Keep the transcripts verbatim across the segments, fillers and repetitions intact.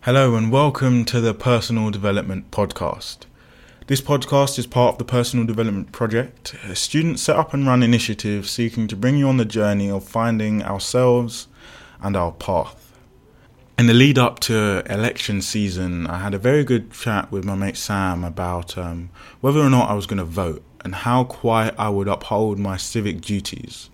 Hello and welcome to the Personal Development Podcast. This podcast is part of the Personal Development Project, a student set up and run initiative seeking to bring you on the journey of finding ourselves and our path. In the lead up to election season, I had a very good chat with my mate Sam about um, whether or not I was going to vote and how quiet I would uphold my civic duties.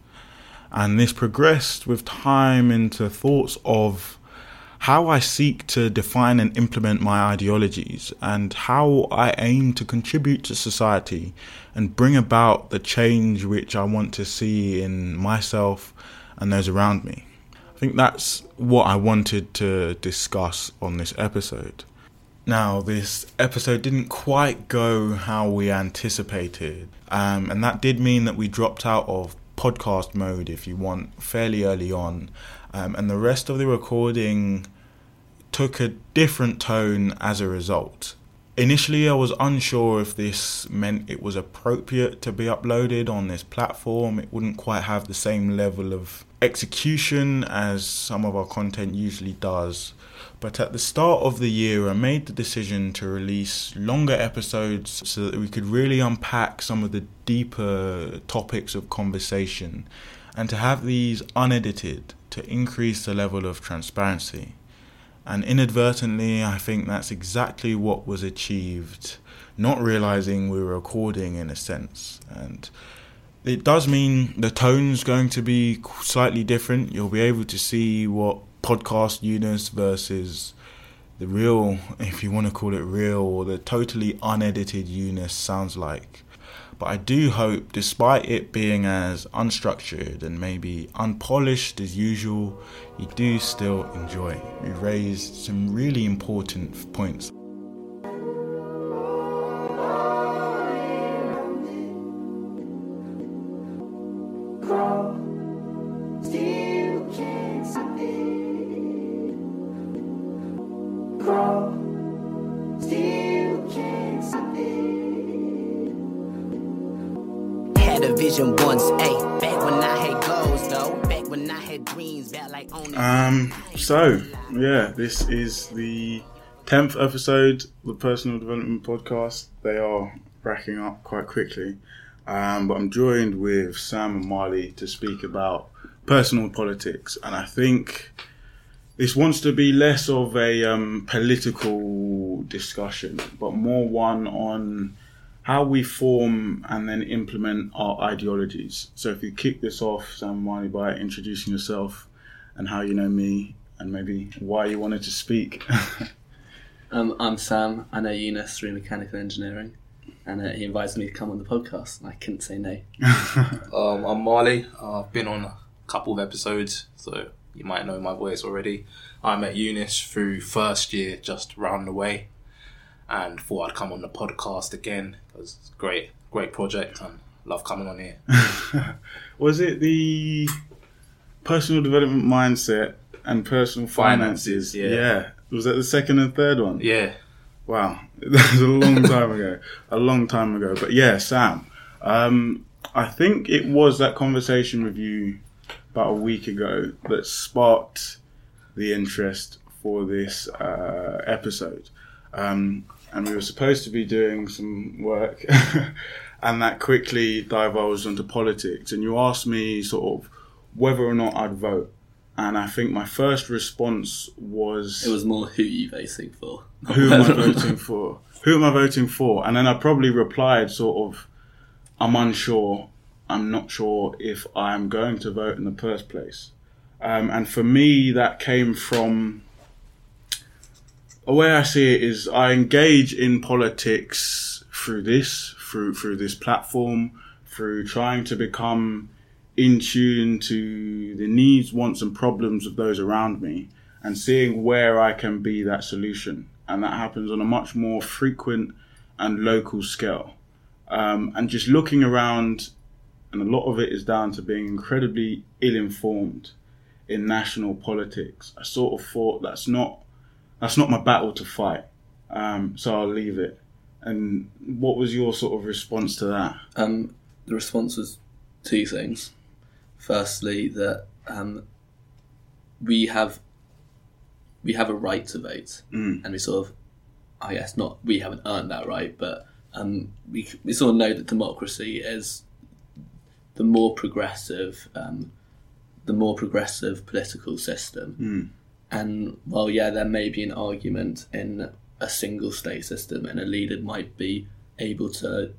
And this progressed with time into thoughts of how I seek to define and implement my ideologies and how I aim to contribute to society and bring about the change which I want to see in myself and those around me. I think that's what I wanted to discuss on this episode. Now, this episode didn't quite go how we anticipated, um, and that did mean that we dropped out of podcast mode, if you want, fairly early on. Um, and the rest of the recording took a different tone as a result. Initially, I was unsure if this meant it was appropriate to be uploaded on this platform. It wouldn't quite have the same level of execution as some of our content usually does. But at the start of the year, I made the decision to release longer episodes so that we could really unpack some of the deeper topics of conversation and to have these unedited to increase the level of transparency. And inadvertently, I think that's exactly what was achieved, not realizing we were recording in a sense. And it does mean the tone's going to be slightly different. You'll be able to see what podcast Eunice versus the real, if you want to call it real, or the totally unedited Eunice sounds like. But I do hope, despite it being as unstructured and maybe unpolished as usual, you do still enjoy. We raised some really important points. Um, so, yeah, this is the tenth episode of the Personal Development Podcast. They are racking up quite quickly. Um, but I'm joined with Sam and Marley to speak about personal politics. And I think this wants to be less of a um, political discussion, but more one on how we form and then implement our ideologies. So if you kick this off, Sam and Marley, by introducing yourself and how you know me, and maybe why you wanted to speak. um, I'm Sam. I know Eunice through mechanical engineering, and uh, he invited me to come on the podcast, and I couldn't say no. um, I'm Marley. Uh, I've been on a couple of episodes, so you might know my voice already. I met Eunice through first year, just round the way, and thought I'd come on the podcast again because it's a great, great project, and love coming on here. Was it the personal development mindset and personal finances? finances yeah. yeah. Was that the second and third one? Yeah. Wow. That was a long time ago. A long time ago. But yeah, Sam, um, I think it was that conversation with you about a week ago that sparked the interest for this uh, episode. Um, and we were supposed to be doing some work and that quickly divulged onto politics. And you asked me sort of whether or not I'd vote. And I think my first response was... It was more, who are you voting for? Who am I voting for? Who am I voting for? And then I probably replied sort of, I'm unsure. I'm not sure if I'm going to vote in the first place. Um, and for me, that came from... The way I see it is I engage in politics through this, through through this platform, through trying to become in tune to the needs, wants and problems of those around me and seeing where I can be that solution. And that happens on a much more frequent and local scale. Um, and just looking around, and a lot of it is down to being incredibly ill-informed in national politics. I sort of thought that's not that's not my battle to fight. Um, so I'll leave it. And what was your sort of response to that? Um, the response was two things. Firstly, that um, we have we have a right to vote, Mm. and we sort of, I guess not, we haven't earned that right, but um, we we sort of know that democracy is the more progressive, um, the more progressive political system. Mm. And while yeah, there may be an argument in a single state system, and a leader might be able to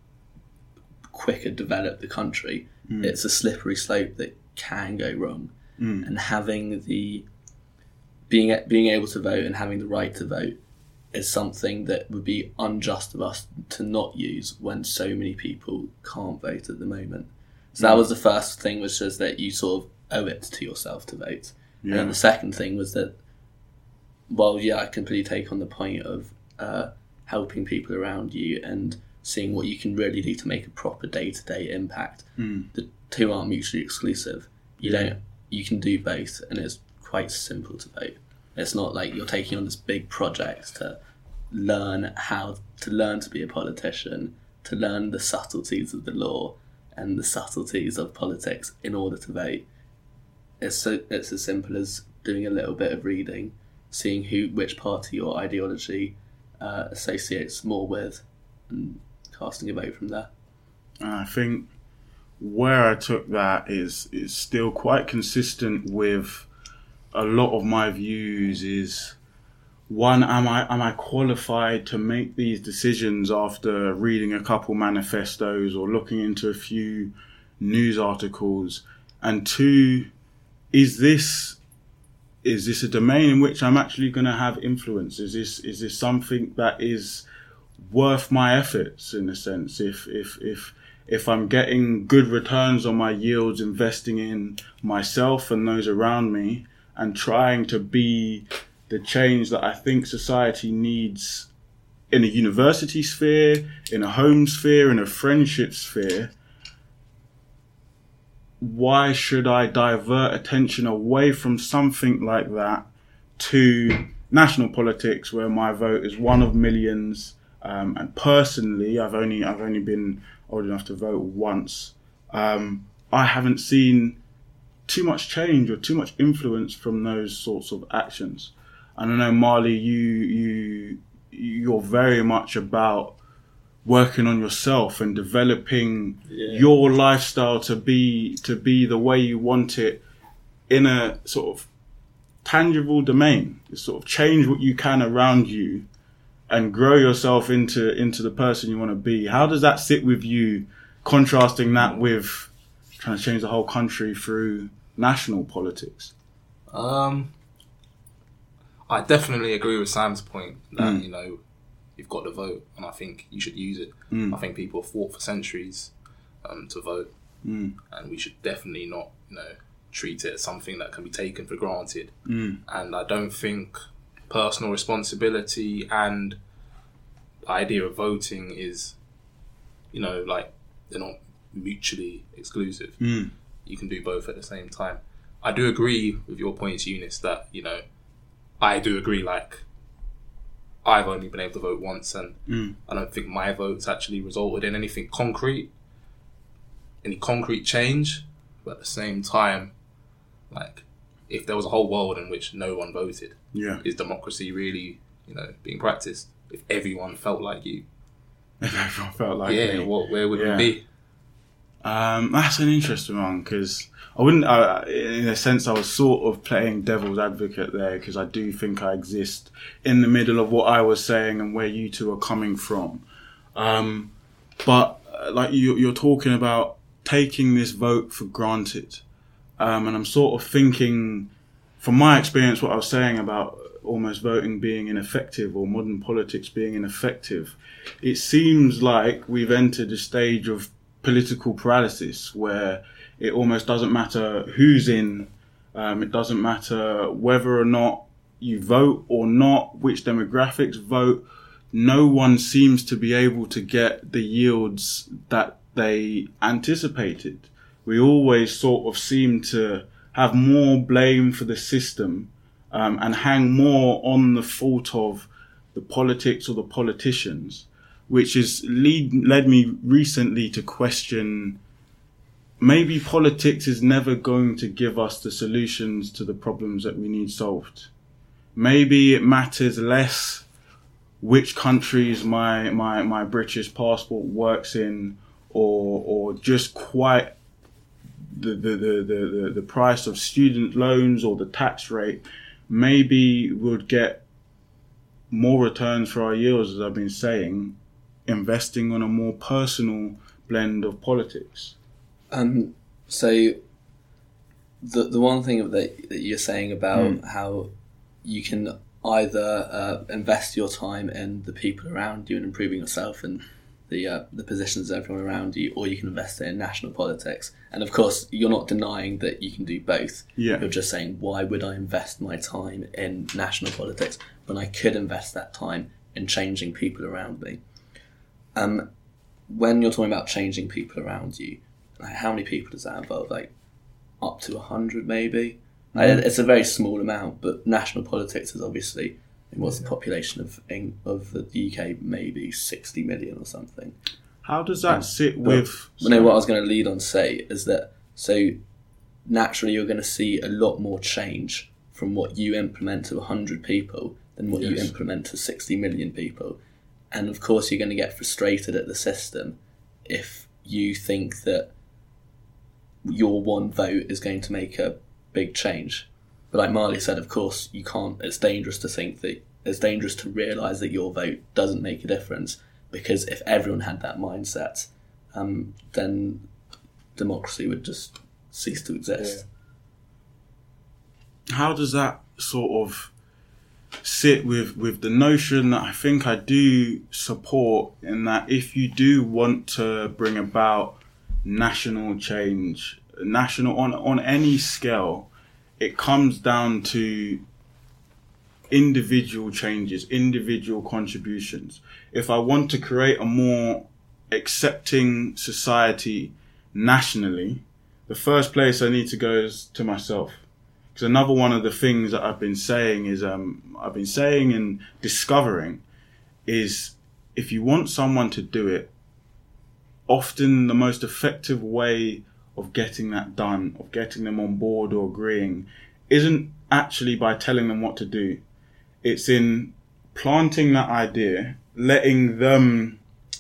quicker develop the country, Mm. it's a slippery slope that can go wrong. Mm. And having the being being able to vote and having the right to vote is something that would be unjust of us to not use when so many people can't vote at the moment. So that was the first thing, which was that you sort of owe it to yourself to vote. Yeah. And then the second thing was that, well, yeah, I completely take on the point of uh, helping people around you and seeing what you can really do to make a proper day-to-day impact. Mm. The two aren't mutually exclusive. You don't. You can do both, and it's quite simple to vote. It's not like you're taking on this big project to learn how to learn to be a politician, to learn the subtleties of the law and the subtleties of politics in order to vote. It's so it's as simple as doing a little bit of reading, seeing who which party or ideology uh, associates more with, and casting a vote from there. And I think where I took that is is still quite consistent with a lot of my views. Is one, am I am I qualified to make these decisions after reading a couple manifestos or looking into a few news articles? And two, is this is this a domain in which I'm actually going to have influence? Is this is this something that is worth my efforts, in a sense? If if if if I'm getting good returns on my yields, investing in myself and those around me, and trying to be the change that I think society needs in a university sphere, in a home sphere, in a friendship sphere, why should I divert attention away from something like that to national politics, where my vote is one of millions? Um, and personally, I've only I've only been old enough to vote once. Um, I haven't seen too much change or too much influence from those sorts of actions. And I know, Marley, you you you're very much about working on yourself and developing Yeah. your lifestyle to be to be the way you want it in a sort of tangible domain. Sort of change what you can around you and grow yourself into into the person you want to be. How does that sit with you, contrasting that with trying to change the whole country through national politics? Um, I definitely agree with Sam's point that, Mm. you know, you've got to vote, and I think you should use it. Mm. I think people have fought for centuries um, to vote, Mm. and we should definitely not, you know, treat it as something that can be taken for granted. Mm. And I don't think personal responsibility and the idea of voting is, you know, like, they're not mutually exclusive. Mm. You can do both at the same time. I do agree with your points, Eunice, that, you know, I do agree, like, I've only been able to vote once, and Mm. I don't think my vote's actually resulted in anything concrete, any concrete change. But at the same time, like, if there was a whole world in which no one voted, Yeah. is democracy really, you know, being practiced? If everyone felt like you, If everyone felt like yeah, me. what, where would Yeah. we be? Um, that's an interesting one, because I wouldn't, uh, in a sense, I was sort of playing devil's advocate there, because I do think I exist in the middle of what I was saying and where you two are coming from. Um, but uh, like you, you're talking about taking this vote for granted. Um, and I'm sort of thinking, from my experience, what I was saying about almost voting being ineffective or modern politics being ineffective, it seems like we've entered a stage of political paralysis where it almost doesn't matter who's in, um, it doesn't matter whether or not you vote or not, which demographics vote. No one seems to be able to get the yields that they anticipated. We always sort of seem to have more blame for the system, um, and hang more on the fault of the politics or the politicians, which has lead, led me recently to question, maybe politics is never going to give us the solutions to the problems that we need solved. maybe it matters less which countries my, my, my British passport works in, or or just quite the the, the, the, the price of student loans or the tax rate. Maybe we'd get more returns for our yields, as I've been saying, investing on a more personal blend of politics. Um, so the the one thing that, that you're saying about mm. how you can either uh, invest your time in the people around you and improving yourself and the uh, the positions of everyone around you, or you can invest it in national politics. And of course, you're not denying that you can do both. Yeah. You're just saying, why would I invest my time in national politics when I could invest that time in changing people around me? Um, when you're talking about changing people around you, like how many people does that involve? Like up to a hundred, maybe. Mm-hmm. Like, it's a very small amount, but national politics is obviously. What's the population of of the U K? Maybe sixty million or something. How does that um, sit but, with? But no, what I was going to lead on to say is that so naturally you're going to see a lot more change from what you implement to one hundred people than what yes. you implement to sixty million people. And of course you're going to get frustrated at the system if you think that your one vote is going to make a big change. But like Marley said, of course, you can't. It's dangerous to think that it's dangerous to realise that your vote doesn't make a difference, because if everyone had that mindset, um, then democracy would just cease to exist. Yeah. How does that sort of sit with, with the notion that I think I do support, in that if you do want to bring about national change, national on on any scale, it comes down to individual changes, individual contributions. If I want to create a more accepting society nationally, the first place I need to go is to myself. Because another one of the things that I've been saying is, um, I've been saying and discovering is, if you want someone to do it, often the most effective way of getting that done, of getting them on board or agreeing, isn't actually by telling them what to do. It's in planting that idea, letting them,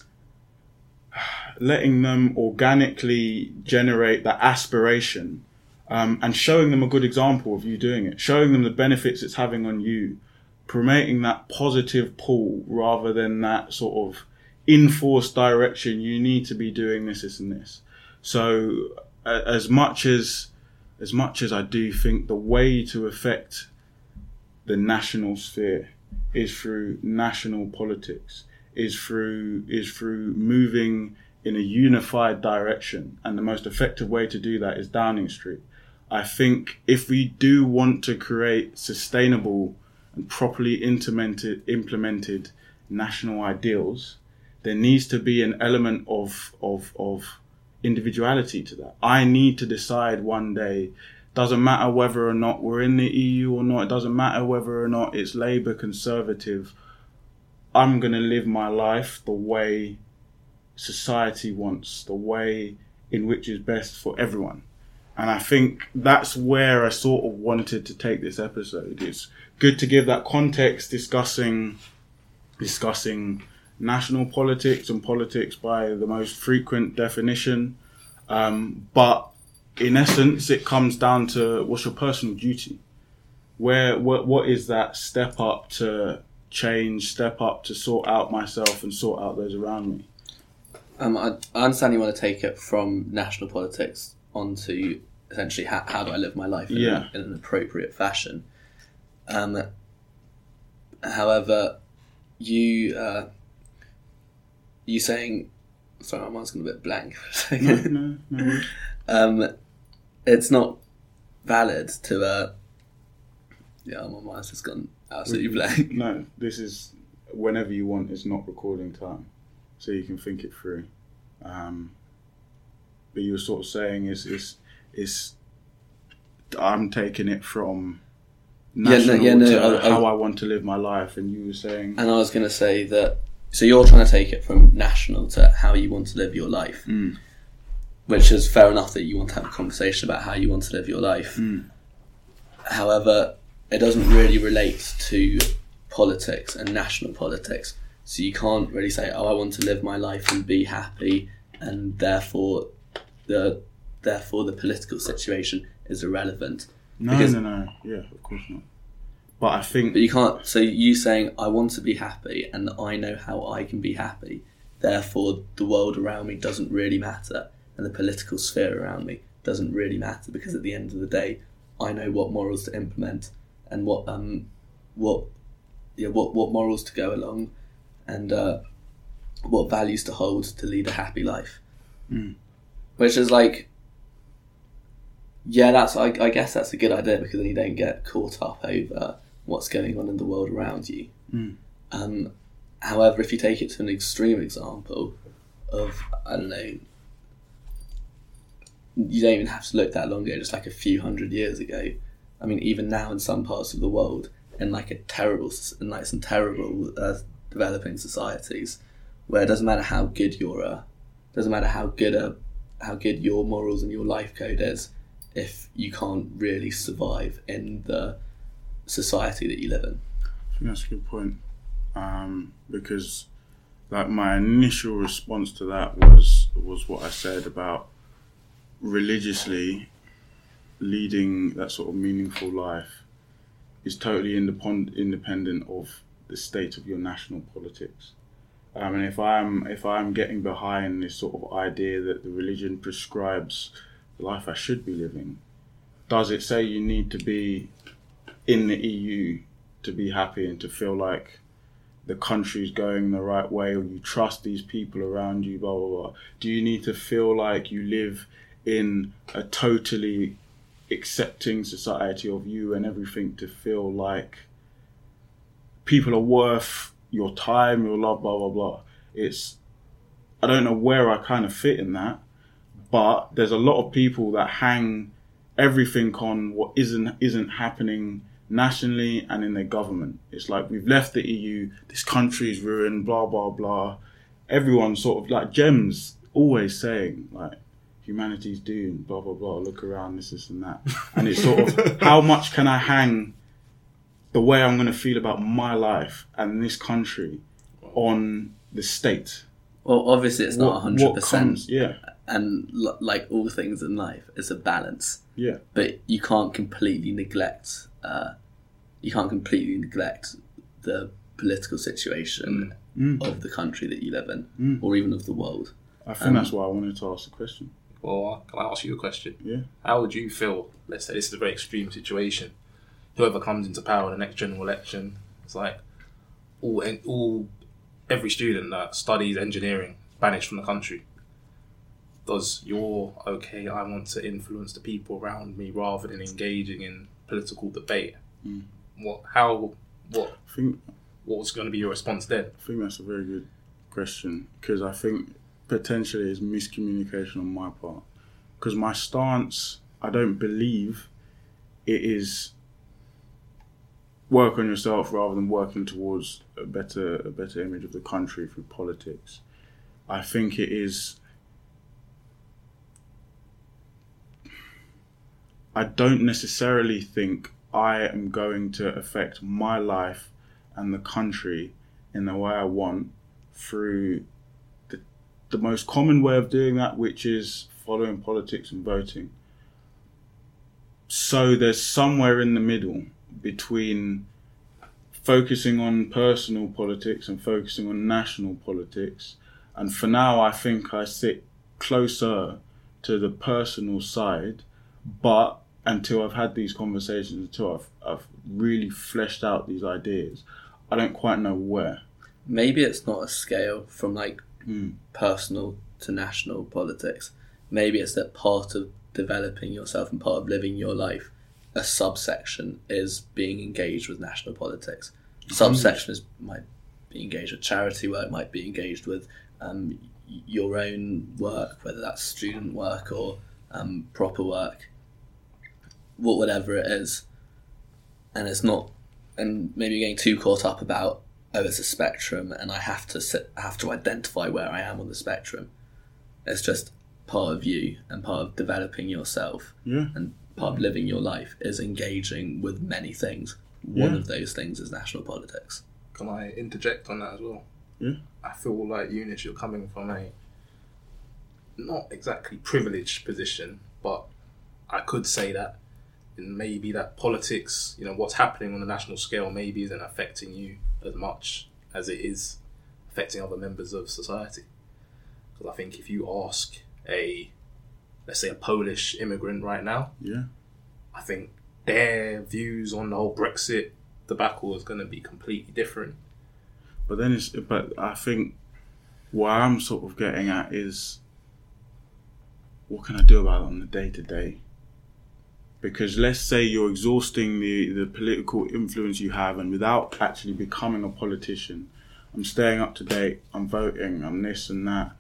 letting them organically generate that aspiration, um, and showing them a good example of you doing it, showing them the benefits it's having on you, promoting that positive pull rather than that sort of enforced direction. You need to be doing this, this, and this. So, uh, as much as as much as I do think the way to affect the national sphere is through national politics, is through is through moving in a unified direction, and the most effective way to do that is Downing Street. I think if we do want to create sustainable and properly implemented implemented national ideals, there needs to be an element of of of individuality to that. I need to decide one day, doesn't matter whether or not we're in the E U or not, it doesn't matter whether or not it's Labour, Conservative, I'm going to live my life the way society wants, the way in which is best for everyone. And I think that's where I sort of wanted to take this episode. It's good to give that context, discussing discussing national politics and politics by the most frequent definition. Um, but in essence, it comes down to what's your personal duty? Where, what, what is that step up to change, step up to sort out myself and sort out those around me? Um, I, I understand you want to take it from national politics onto essentially how, how do I live my life in, yeah. a, in an appropriate fashion. Um, however, you uh, you saying, sorry, my mind's gone a bit blank for a second. No, no, no. um, it's not valid to, uh, yeah, my mind's just gone absolutely blank. No, this is whenever you want, it's not recording time, so you can think it through. Um, but you were sort of saying is is is I'm taking it from national yeah, no, yeah, no, to I, how I, I want to live my life, and you were saying, and I was going to say that. So you're trying to take it from national to how you want to live your life, mm. which is fair enough that you want to have a conversation about how you want to live your life. Mm. However, it doesn't really relate to politics and national politics. So you can't really say, oh, I want to live my life and be happy, and therefore the therefore the political situation is irrelevant. No, because, no, no. Yeah, of course not. But I think... But you can't... So you saying, I want to be happy and I know how I can be happy, therefore the world around me doesn't really matter, and the political sphere around me doesn't really matter, because at the end of the day, I know what morals to implement and what um what yeah what, what morals to go along, and uh, what values to hold to lead a happy life. Mm. Which is like, yeah, that's I, I guess that's a good idea, because then you don't get caught up over what's going on in the world around you. Mm. Um, however, if you take it to an extreme example of, I don't know, you don't even have to look that long ago, just like a few hundred years ago. I mean, even now in some parts of the world, in like a terrible, in like some terrible uh, developing societies, where it doesn't matter how good your, uh, doesn't matter how good a, how good your morals and your life code is, if you can't really survive in the society that you live in. I think that's a good point. Um, because, like, my initial response to that was was what I said about religiously leading that sort of meaningful life is totally independent independent of the state of your national politics. Um, and if I'm if I'm getting behind this sort of idea that the religion prescribes the life I should be living, does it say you need to be in the E U to be happy and to feel like the country's going the right way, or you trust these people around you, blah, blah, blah? Do you need to feel like you live in a totally accepting society of you and everything to feel like people are worth your time, your love, blah, blah, blah? It's, I don't know where I kind of fit in that, but there's a lot of people that hang everything on what isn't isn't happening nationally and in their government. It's like, we've left the E U, this country is ruined, blah, blah, blah. Everyone's sort of like Gems always saying, like, humanity's doomed, blah, blah, blah, look around, this, this and that. And it's sort of, how much can I hang the way I'm going to feel about my life and this country on the state? Well, obviously it's not one hundred percent. Comes, yeah. And l- like all things in life, it's a balance. Yeah. But you can't completely neglect, uh, you can't completely neglect the political situation mm. Mm. of the country that you live in, mm. or even of the world. I think um, that's why I wanted to ask the question. Well, can I ask you a question? Yeah. How would you feel, let's say this is a very extreme situation, whoever comes into power in the next general election, it's like all, all every student that studies engineering is banished from the country. Does your, okay, I want to influence the people around me rather than engaging in political debate? Mm. What, how, what, I think, what was going to be your response then? I think that's a very good question, because I think potentially it's miscommunication on my part. Because my stance, I don't believe it is work on yourself rather than working towards a better a better image of the country through politics. I think it is, I don't necessarily think I am going to affect my life and the country in the way I want through the, the most common way of doing that, which is following politics and voting. So there's somewhere in the middle between focusing on personal politics and focusing on national politics. And for now, I think I sit closer to the personal side, but until I've had these conversations, until I've, I've really fleshed out these ideas, I don't quite know where. Maybe it's not a scale from like mm. personal to national politics. Maybe it's that part of developing yourself and part of living your life, a subsection is being engaged with national politics. Subsection is might be engaged with charity work, might be engaged with um, your own work, whether that's student work or um, proper work, whatever it is. And it's not, and maybe getting too caught up about, oh, it's a spectrum and I have to sit, I have to identify where I am on the spectrum. It's just part of you and part of developing yourself yeah. and part of living your life is engaging with many things. One Yeah. of those things is national politics. Can I interject on that as well? Yeah. I feel like, Eunice, you're coming from a not exactly privileged position, but I could say that in maybe that politics, you know, what's happening on the national scale maybe isn't affecting you as much as it is affecting other members of society. Because I think if you ask a, let's say, a Polish immigrant right now, Yeah. I think their views on the whole Brexit debacle is going to be completely different. But then it's, but I think what I'm sort of getting at is, what can I do about it on the day to day? Because let's say you're exhausting the, the political influence you have, and without actually becoming a politician, I'm staying up to date, I'm voting, I'm this and that.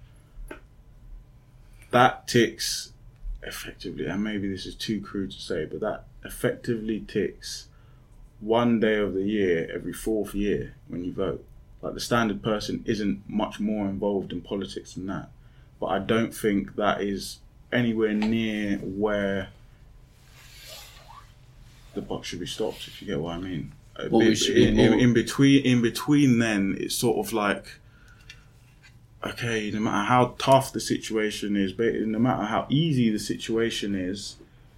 That ticks effectively, and maybe this is too crude to say, but that effectively ticks one day of the year every fourth year when you vote. Like, the standard person isn't much more involved in politics than that. But I don't think that is anywhere near where the buck should be stopped, if you get what I mean. Well, we should be in, more- in, in between, in between, then it's sort of like, okay, no matter how tough the situation is, but no matter how easy the situation is,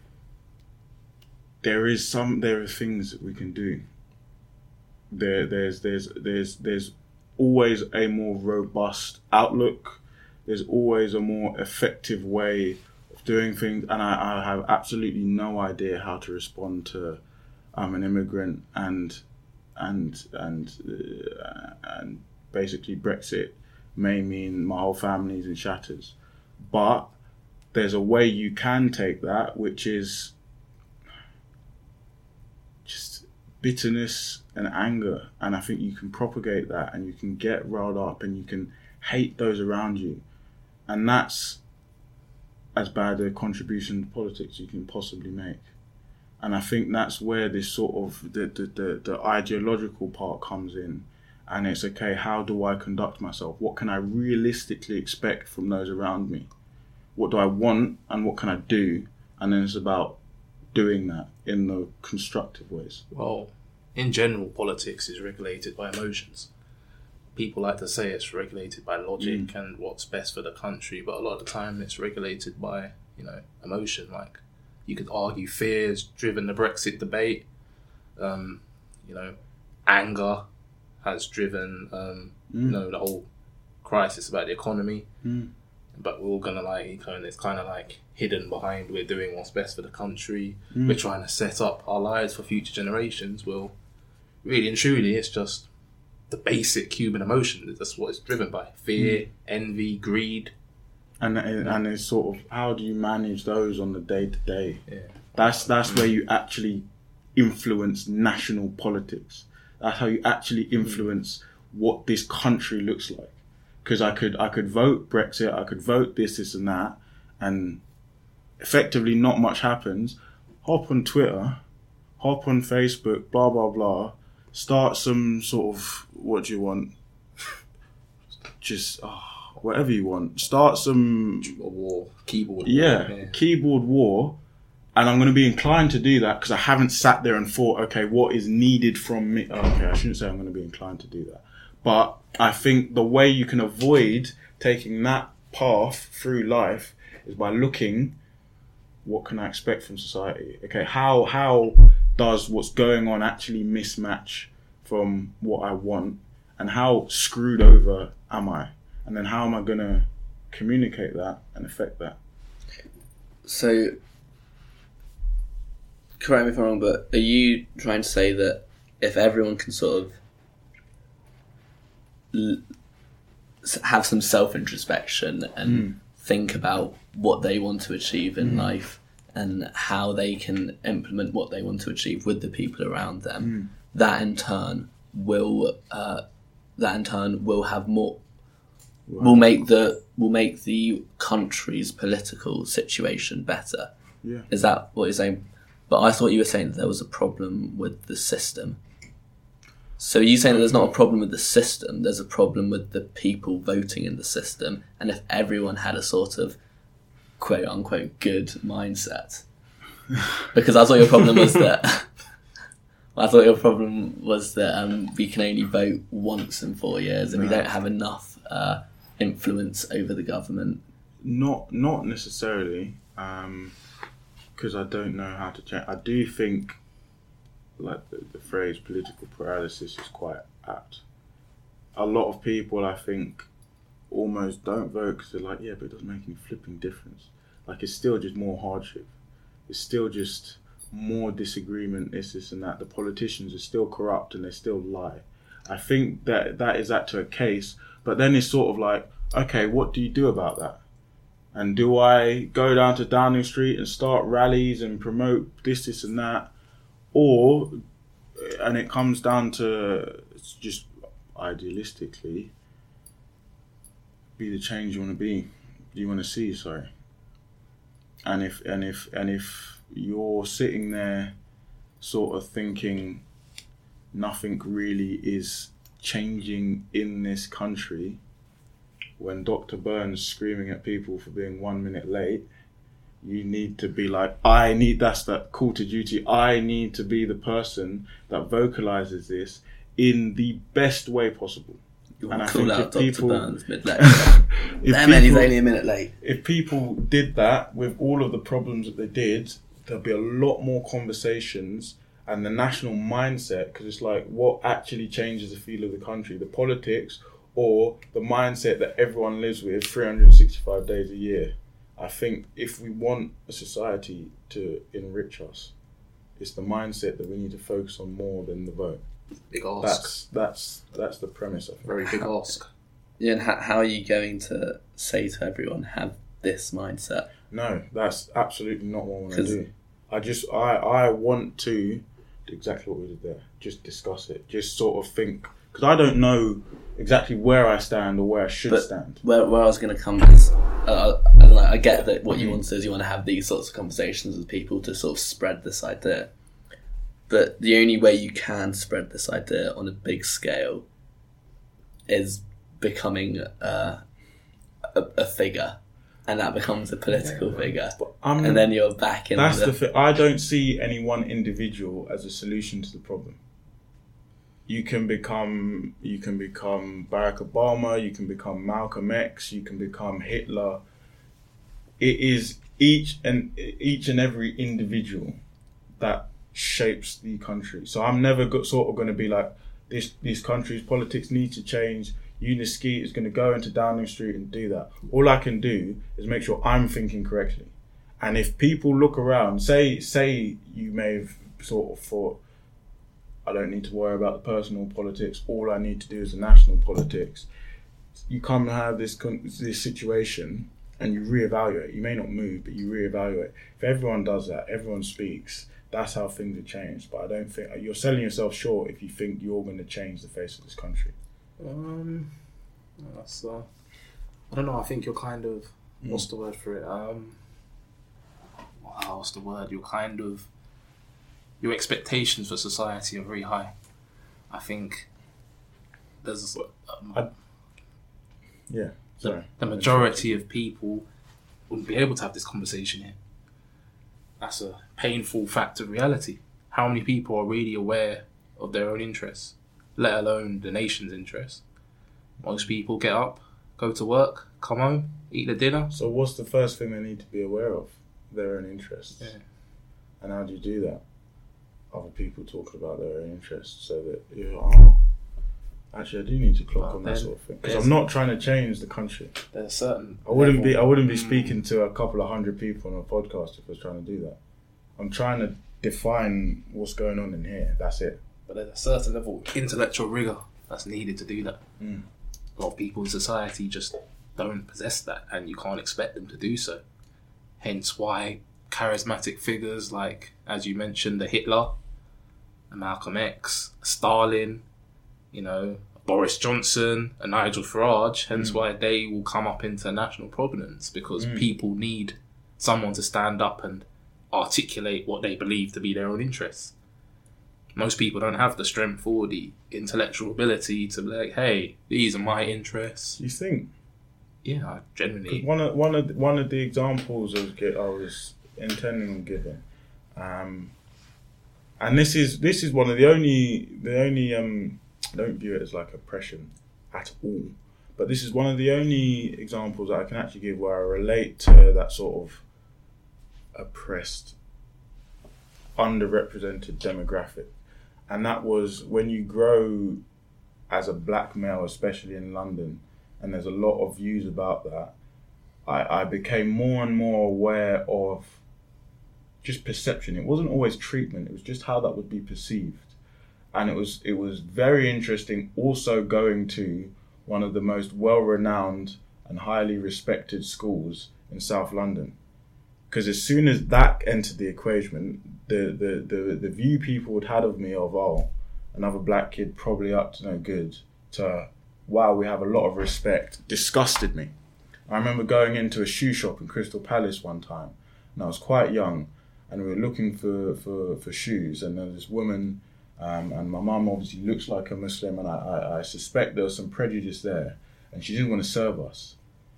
there is some, there are things that we can do. There, there's, there's, there's, there's always a more robust outlook. There's always a more effective way of doing things, and I, I have absolutely no idea how to respond to I'm an immigrant and and and uh, and basically Brexit may mean my whole family's in shatters. But there's a way you can take that, which is just bitterness and anger, and I think you can propagate that, and you can get riled up, and you can hate those around you, and that's as bad a contribution to politics you can possibly make. And I think that's where this sort of the the, the, the ideological part comes in, and it's okay, how do I conduct myself? What can I realistically expect from those around me? What do I want, and what can I do? And then it's about doing that in the constructive ways. Well, in general, politics is regulated by emotions. People like to say it's regulated by logic Mm. and what's best for the country, but a lot of the time it's regulated by, you know, emotion. Like, you could argue fear has driven the Brexit debate. Um, you know, anger has driven, um, Mm. you know, the whole crisis about the economy. Mm. But we're all gonna like, kind of, it's kind of like hidden behind we're doing what's best for the country. Mm. We're trying to set up our lives for future generations. Well, really and truly, it's just the basic human emotion. That's what it's driven by: fear, envy, greed. And and it's sort of, how do you manage those on the day to day? Yeah. That's that's where you actually influence national politics. That's how you actually influence what this country looks like. Because I could I could vote Brexit, I could vote this, this and that, and effectively not much happens. Hop on Twitter, hop on Facebook, blah blah blah. Start some sort of, what do you want? Just oh, whatever you want. Start some A war, keyboard. yeah, war, yeah. keyboard war, and I'm going to be inclined to do that because I haven't sat there and thought, okay, what is needed from me? Oh, okay, I shouldn't say I'm going to be inclined to do that, but I think the way you can avoid taking that path through life is by looking, what can I expect from society? Okay, how how does what's going on actually mismatch from what I want, and how screwed over am I? And then how am I going to communicate that and affect that? So, correct me if I'm wrong, but are you trying to say that if everyone can sort of l- have some self-introspection and Mm. think about what they want to achieve in life and how they can implement what they want to achieve with the people around them, that in turn will uh, that in turn will have more will make the will make the country's political situation better? Yeah. Is that what you're saying? But I thought you were saying that there was a problem with the system. So are you saying that there's not a problem with the system, there's a problem with the people voting in the system, and if everyone had a sort of quote unquote good mindset, Because I thought your problem was that I thought your problem was that um, we can only vote once in four years, and No. we don't have enough uh, influence over the government. Not not necessarily, because I don't know how to change. I do think, like the, the phrase "political paralysis" is quite apt. A lot of people, I think, almost don't vote because they're like, yeah, but it doesn't make any flipping difference. Like, it's still just more hardship. It's still just more disagreement, this, this and that. The politicians are still corrupt and they still lie. I think that that is that to a case, but then it's sort of like, okay, what do you do about that? And do I go down to Downing Street and start rallies and promote this, this and that? Or, and it comes down to just idealistically, be the change you want to be, you want to see, sorry. And if and if and if you're sitting there sort of thinking nothing really is changing in this country, when Doctor Burns screaming at people for being one minute late, you need to be like, I need, that's that call to duty, I need to be the person that vocalizes this in the best way possible. You And want I to call think out if Doctor people- Burns mid-late. If That man, he's people- only a minute late. If people did that with all of the problems that they did, there'd be a lot more conversations and the national mindset, because it's like, what actually changes the feel of the country? The politics or the mindset that everyone lives with three hundred sixty-five days a year? I think if we want a society to enrich us, it's the mindset that we need to focus on more than the vote. Big ask. That's that's that's the premise, I think. Very big ask. Yeah, and how, how are you going to say to everyone, have this mindset? No, that's absolutely not what I want to 'Cause- do. I just, I, I want to do exactly what we did there. Just discuss it. Just sort of think, because I don't know exactly where I stand or where I should But stand. Where, where I was going to come is, uh, I, don't know, I get that what you want to do is you want to have these sorts of conversations with people to sort of spread this idea. But the only way you can spread this idea on a big scale is becoming uh, a, a figure, and that becomes a political figure. But I'm, And then you're back in that's the... the thing. I don't see any one individual as a solution to the problem. You can become, you can become Barack Obama. You can become Malcolm X. You can become Hitler. It is each and each and every individual that shapes the country. So I'm never go, sort of going to be like, this this country's politics needs to change. Eunice Skeet is going to go into Downing Street and do that. All I can do is make sure I'm thinking correctly. And if people look around, say say you may have sort of thought, I don't need to worry about the personal politics, all I need to do is the national politics. You come and have this con- this situation and you reevaluate. You may not move, but you reevaluate. If everyone does that, everyone speaks, that's how things are changed. But I don't think, you're selling yourself short if you think you're going to change the face of this country. Um, that's uh, I don't know. I think you're kind of Mm. what's the word for it? Um, wow, what's the word? You're kind of your expectations for society are very high. I think there's um, I- Yeah, the, sorry. the majority of people wouldn't be able to have this conversation here. That's a painful fact of reality. How many people are really aware of their own interests, let alone the nation's interests? Most people get up, go to work, come home, eat their dinner. So what's the first thing they need to be aware of? Their own interests. Yeah. And how do you do that? Other people talking about their own interests, so that you're like, oh, actually I do need to clock Well, on that then sort of thing. Because there's- I'm not trying to change the country. There's a certain I wouldn't level- be I wouldn't be Mm. speaking to a couple of hundred people on a podcast if I was trying to do that. I'm trying to define what's going on in here. That's it. But there's a certain level of intellectual rigour that's needed to do that. Mm. A lot of people in society just don't possess that, and you can't expect them to do so. Hence why charismatic figures like, as you mentioned, the Hitler, a Malcolm X, a Stalin, you know, a Boris Johnson, a Nigel Farage, hence Mm. why they will come up into national prominence, because Mm. people need someone to stand up and articulate what they believe to be their own interests. Most people don't have the strength or the intellectual ability to be like, hey, these are my interests. You think? Yeah, I genuinely. One of one of one of the examples I was, get, I was intending on giving Um, and this is this is one of the only the only um, I don't view it as like oppression at all, but this is one of the only examples that I can actually give where I relate to that sort of oppressed, underrepresented demographic, and that was when you grow as a black male, especially in London, and there's a lot of views about that. I, I became more and more aware of just perception. It wasn't always treatment, it was just how that would be perceived. And it was it was very interesting also going to one of the most well-renowned and highly respected schools in South London. Because as soon as that entered the equation, the, the, the, the view people had had of me of, oh, another black kid probably up to no good, to, wow, we have a lot of respect, disgusted me. I remember going into a shoe shop in Crystal Palace one time, and I was quite young, and we were looking for, for, for shoes, and there was this woman, um, and my mum obviously looks like a Muslim, and I, I, I suspect there was some prejudice there, and she didn't want to serve us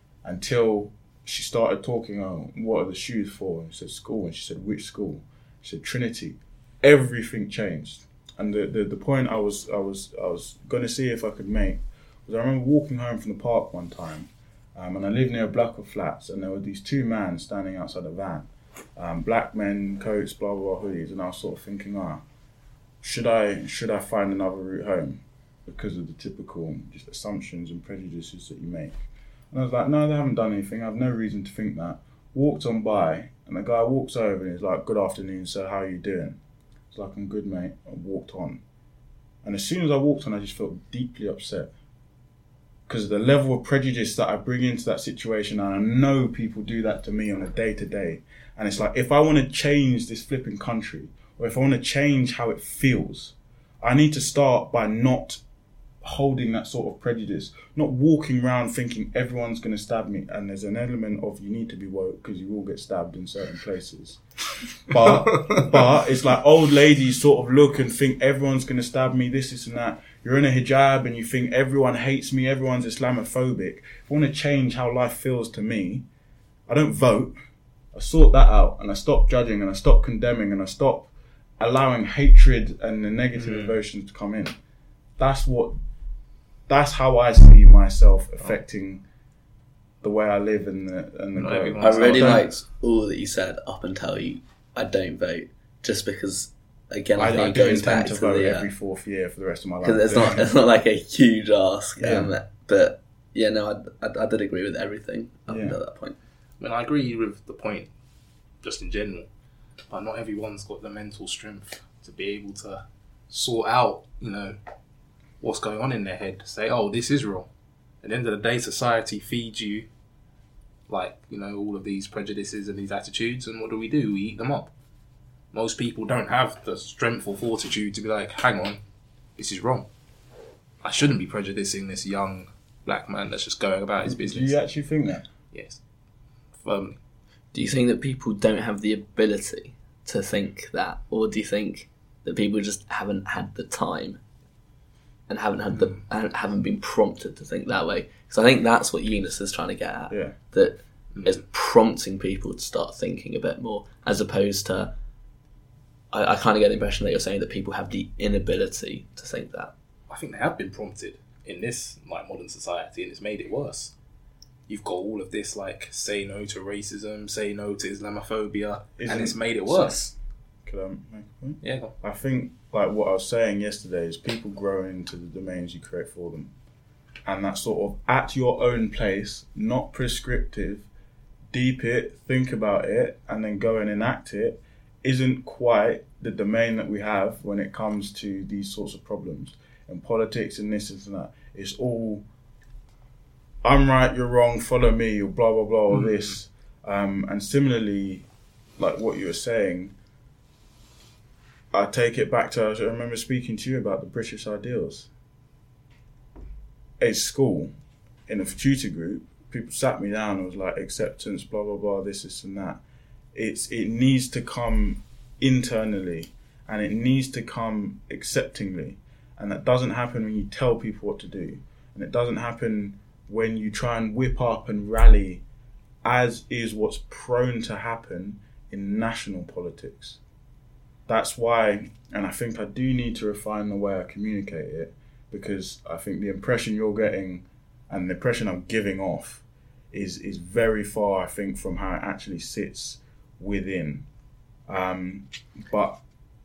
until she started talking, oh, what are the shoes for? And I said, school. And she said, which school? She said, Trinity. Everything changed. And the, the, the point I was I was I was going to see if I could make was I remember walking home from the park one time, um, and I lived near a block of flats, and there were these two men standing outside a van, um, black men, coats, blah blah blah, hoodies, and I was sort of thinking, ah, should I should I find another route home because of the typical just assumptions and prejudices that you make? And I was like, no, they haven't done anything. I have no reason to think that. Walked on by, and the guy walks over and he's like, good afternoon, sir, how are you doing? It's like, I'm good, mate. I walked on. And as soon as I walked on, I just felt deeply upset. Because of the level of prejudice that I bring into that situation, and I know people do that to me on a day-to-day. And it's like, if I want to change this flipping country, or if I want to change how it feels, I need to start by not holding that sort of prejudice, not walking around thinking everyone's going to stab me. And there's an element of you need to be woke because you will get stabbed in certain places. But but it's like old ladies sort of look and think everyone's going to stab me, this, this and that. You're in a hijab and you think everyone hates me, everyone's Islamophobic. If I want to change how life feels to me, I don't vote. I sort that out and I stop judging and I stop condemning and I stop allowing hatred and the negative mm. emotions to come in. That's what That's how I see myself affecting the way I live and the and the globe. I really liked all that you said up until you, I don't vote, just because again I, I think I it do goes back intend to, to vote the, uh, every fourth year for the rest of my life. Because it's not it's not like a huge ask, Yeah. um, but yeah, no, I, I, I did agree with everything up Yeah. until that point. I mean, I agree with the point, just in general, but not everyone's got the mental strength to be able to sort out, you know, what's going on in their head. Say, oh, this is wrong. At the end of the day, society feeds you, like, you know, all of these prejudices and these attitudes, and what do we do? We eat them up. Most people don't have the strength or fortitude to be like, hang on, this is wrong. I shouldn't be prejudicing this young black man that's just going about his business. Do you actually think that? Yes. Firmly. Do you think that people don't have the ability to think that, or do you think that people just haven't had the time and haven't had the and haven't been prompted to think that way? Because I think that's what Eunice is trying to get at. Yeah. That is prompting people to start thinking a bit more, as opposed to. I, I kind of get the impression that you're saying that people have the inability to think that. I think they have been prompted in this like modern society, and it's made it worse. You've got all of this like say no to racism, say no to Islamophobia, Isn't and it's made it worse. Could I make a point? Yeah. Go on. I think, like what I was saying yesterday, is people grow into the domains you create for them. And that sort of at your own pace, not prescriptive, deep it, think about it, and then go and enact it, isn't quite the domain that we have when it comes to these sorts of problems. In politics and this and that, it's all, I'm right, you're wrong, follow me, or blah, blah, blah, or mm-hmm. this. Um, and similarly, like what you were saying, I take it back to, I remember speaking to you about the British ideals. At school, in a tutor group, people sat me down and was like, acceptance, blah, blah, blah, this, this and that. It's It needs to come internally, and it needs to come acceptingly. And that doesn't happen when you tell people what to do. And it doesn't happen when you try and whip up and rally, as is what's prone to happen in national politics. that's why, and I think I do need to refine the way I communicate it, because I think the impression you're getting and the impression I'm giving off is is very far, I think, from how it actually sits within. Um, but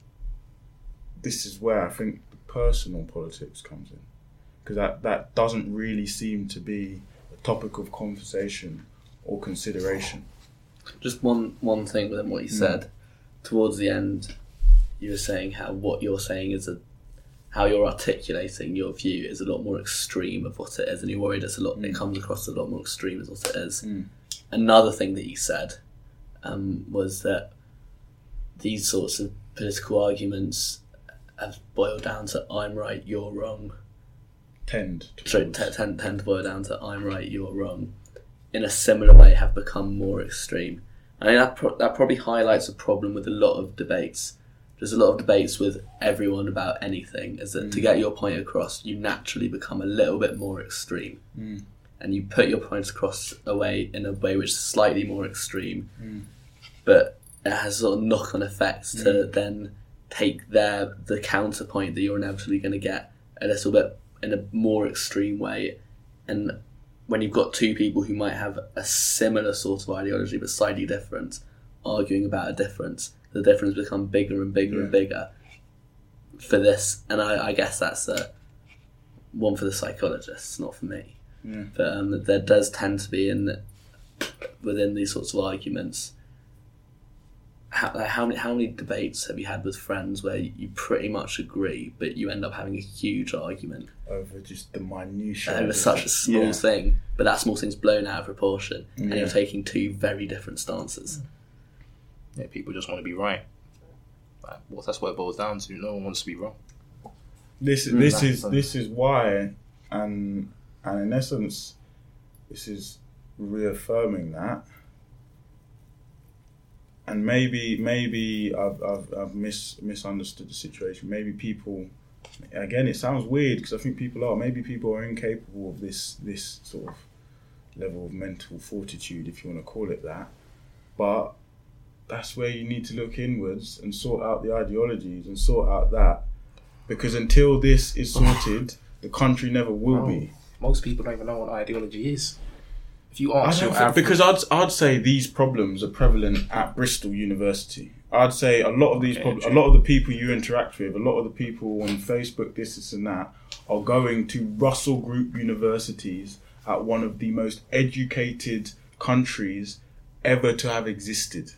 this is where I think the personal politics comes in, because that, that doesn't really seem to be a topic of conversation or consideration. Just one one thing within what you said. Mm. Towards the end, you were saying how what you're saying is a how you're articulating your view is a lot more extreme of what it is, and you're worried it's a lot. Mm. It comes across a lot more extreme as what it is. Mm. Another thing that you said um, was that these sorts of political arguments have boiled down to "I'm right, you're wrong." Tend to Sorry, t- tend tend to boil down to "I'm right, you're wrong." In a similar way, have become more extreme. I think that pro- that probably highlights a problem with a lot of debates. There's a lot of debates with everyone about anything, is that mm. to get your point across, you naturally become a little bit more extreme. Mm. And you put your points across a way, in a way which is slightly more extreme, mm. but it has sort of knock-on effects to Mm. then take their the counterpoint that you're inevitably going to get a little bit in a more extreme way. And when you've got two people who might have a similar sort of ideology but slightly different, arguing about a difference, the difference becomes bigger and bigger yeah. and bigger for this. And I, I guess that's a one for the psychologists, not for me. Yeah. But um, there does tend to be in within these sorts of arguments. How, like how many how many debates have you had with friends where you pretty much agree, but you end up having a huge argument over just the minutiae? Over such a small yeah. thing, but that small thing's blown out of proportion, yeah. and you're taking two very different stances. Yeah, people just want to be right. Like, well, that's what it boils down to. No one wants to be wrong. This Mm, this is fun. this is why, and and in essence, this is reaffirming that. And maybe maybe I've I've, I've mis, misunderstood the situation. Maybe people, again, it sounds weird because I think people are. Maybe people are incapable of this this sort of level of mental fortitude, if you want to call it that. But that's where you need to look inwards and sort out the ideologies and sort out that, because until this is sorted, the country never will No. be. Most people don't even know what ideology is. If you I ask don't your think, average... because I'd I'd say these problems are prevalent at Bristol University. I'd say a lot of these Okay, problems, a true. lot of the people you interact with, a lot of the people on Facebook, this, this, and that, are going to Russell Group universities at one of the most educated countries ever to have existed.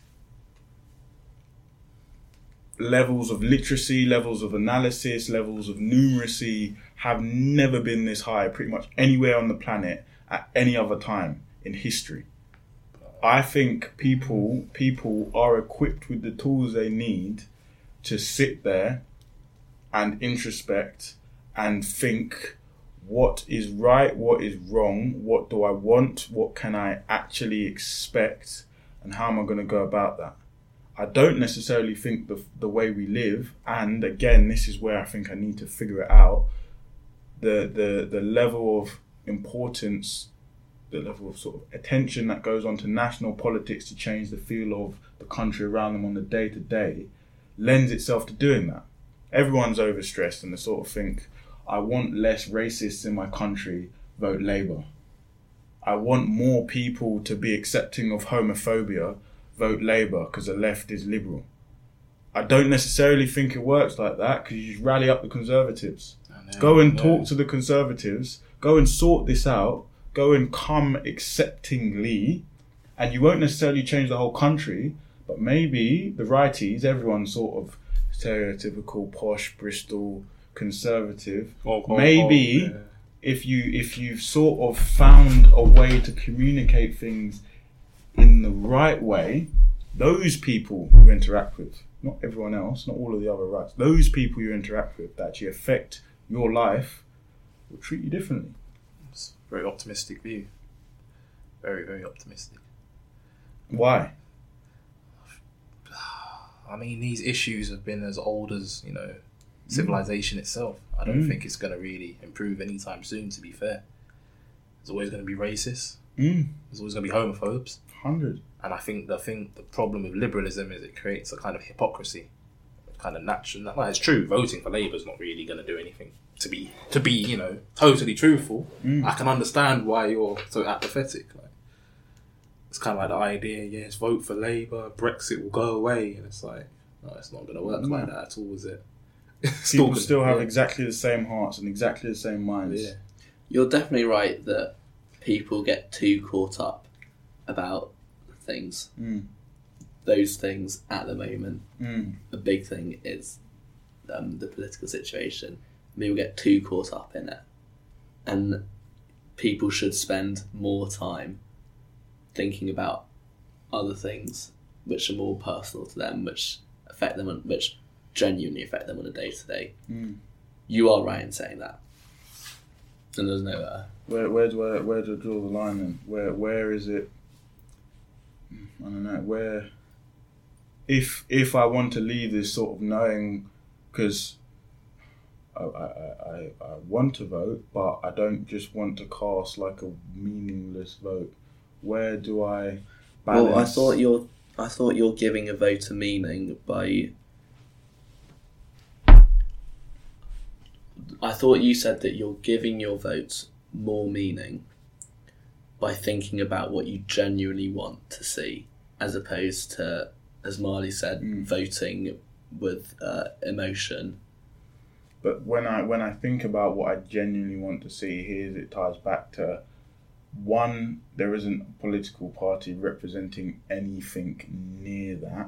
Levels of literacy, levels of analysis, levels of numeracy have never been this high pretty much anywhere on the planet at any other time in history. I think people people are equipped with the tools they need to sit there and introspect and think, what is right, what is wrong, what do I want, what can I actually expect, and how am I going to go about that? I don't necessarily think the the way we live, and again, this is where I think I need to figure it out, the the, the level of importance, the level of sort of attention that goes on to national politics to change the feel of the country around them on the day to day lends itself to doing that. Everyone's overstressed and they sort of think, I want less racists in my country, vote Labour. I want more people to be accepting of homophobia, vote Labour, because the left is liberal. I don't necessarily think it works like that, because you just rally up the Conservatives. know, Go and yeah. talk to the Conservatives, go and sort this out, go and come acceptingly, and you won't necessarily change the whole country, but maybe the righties, everyone sort of stereotypical posh Bristol conservative, Oh, oh, maybe oh, yeah. if you if you've sort of found a way to communicate things in the right way, those people you interact with, not everyone else, not all of the other rights, those people you interact with that actually affect your life will treat you differently. It's a very optimistic view. Very, very optimistic. Why? I mean, these issues have been as old as, you know, civilization itself. I don't Mm. think it's going to really improve anytime soon, to be fair. There's always going to be racists. Mm. There's always going to be homophobes. Hundred. And I think the thing, the problem with liberalism is it creates a kind of hypocrisy. kind of natural. No, it's true. Voting for Labour is not really going to do anything. To be, to be, you know, totally truthful, Mm. I can understand why you're so apathetic. Like, it's kind of like the idea, yes, vote for Labour, Brexit will go away, and it's like, no, it's not going to work No. like that at all, is it? People gonna- still have yeah. exactly the same hearts and exactly the same minds. Yeah. You're definitely right that people get too caught up about things. Mm. Those things at the moment. Mm. The big thing is um, the political situation. People get too caught up in it, and people should spend more time thinking about other things which are more personal to them, which affect them, on, which genuinely affect them on a day to day. You are right in saying that, and there's no. Uh, Where where do I where do I draw the line then? Where where is it? I don't know where. If if I want to leave this sort of knowing, because I, I, I, I want to vote, but I don't just want to cast like a meaningless vote. Where do I balance? well, I thought you're. I thought you're giving a vote a meaning by. I thought you said that you're giving your vote more meaning by thinking about what you genuinely want to see, as opposed to, as Marley said, Mm. voting with uh, emotion. But when I when I think about what I genuinely want to see, here it ties back to one, there isn't a political party representing anything near that.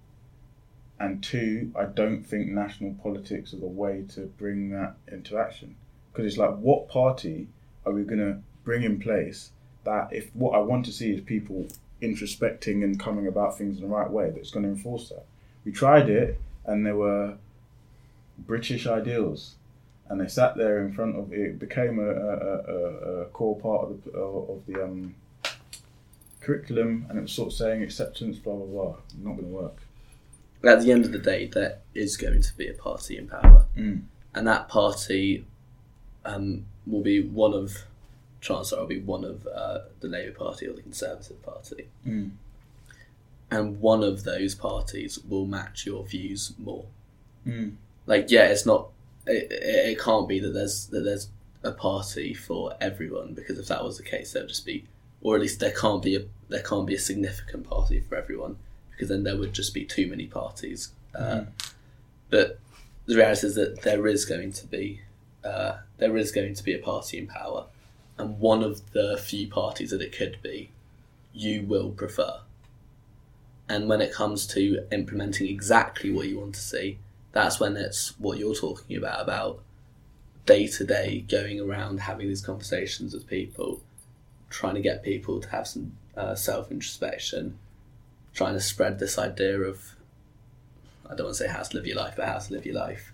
And two, I don't think national politics are the way to bring that into action. Because it's like, what party are we going to bring in place that if what I want to see is people introspecting and coming about things in the right way, that's going to enforce that? We tried it, and there were British ideals, and they sat there in front of it. It became a, a, a, a core part of the of the um, curriculum, and it was sort of saying acceptance, blah blah blah. Not going to work. At the end of the day, there is going to be a party in power, Mm. and that party um, will be one of, chances are, will be one of uh, the Labour Party or the Conservative Party, Mm. and one of those parties will match your views more. Mm. Like, yeah, it's not. It, it, it can't be that there's that there's a party for everyone, because if that was the case, there'd just be, or at least there can't be a there can't be a significant party for everyone, because then there would just be too many parties. Uh, Mm. But the reality is that there is going to be uh, there is going to be a party in power, and one of the few parties that it could be, you will prefer. And when it comes to implementing exactly what you want to see, that's when it's what you're talking about, about day to day going around having these conversations with people, trying to get people to have some uh, self-introspection, trying to spread this idea of, I don't want to say how to live your life, but how to live your life.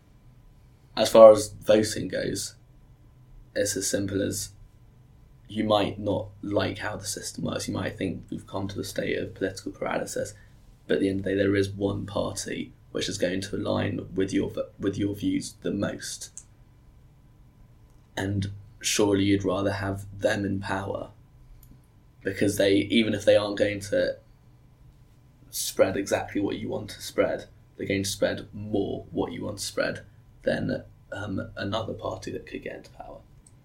As far as voting goes, it's as simple as, you might not like how the system works, you might think we've come to a state of political paralysis, but at the end of the day, there is one party which is going to align with your with your views the most. And surely you'd rather have them in power, because they, even if they aren't going to spread exactly what you want to spread, they're going to spread more what you want to spread than um, another party that could get into power.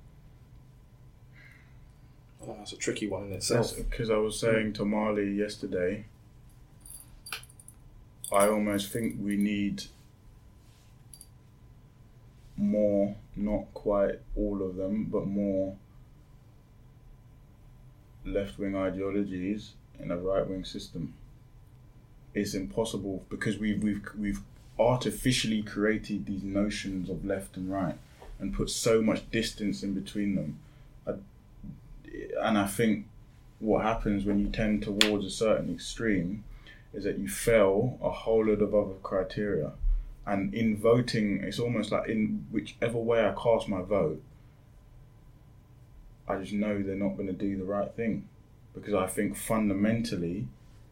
Oh, that's a tricky one in itself. Because I was saying to Marley yesterday, I almost think we need more, not quite all of them, but more left-wing ideologies in a right-wing system. It's impossible, because we've we've we've artificially created these notions of left and right and put so much distance in between them. I, and I think what happens when you tend towards a certain extreme is that you fail a whole lot of other criteria. And in voting, it's almost like in whichever way I cast my vote, I just know they're not going to do the right thing, because I think fundamentally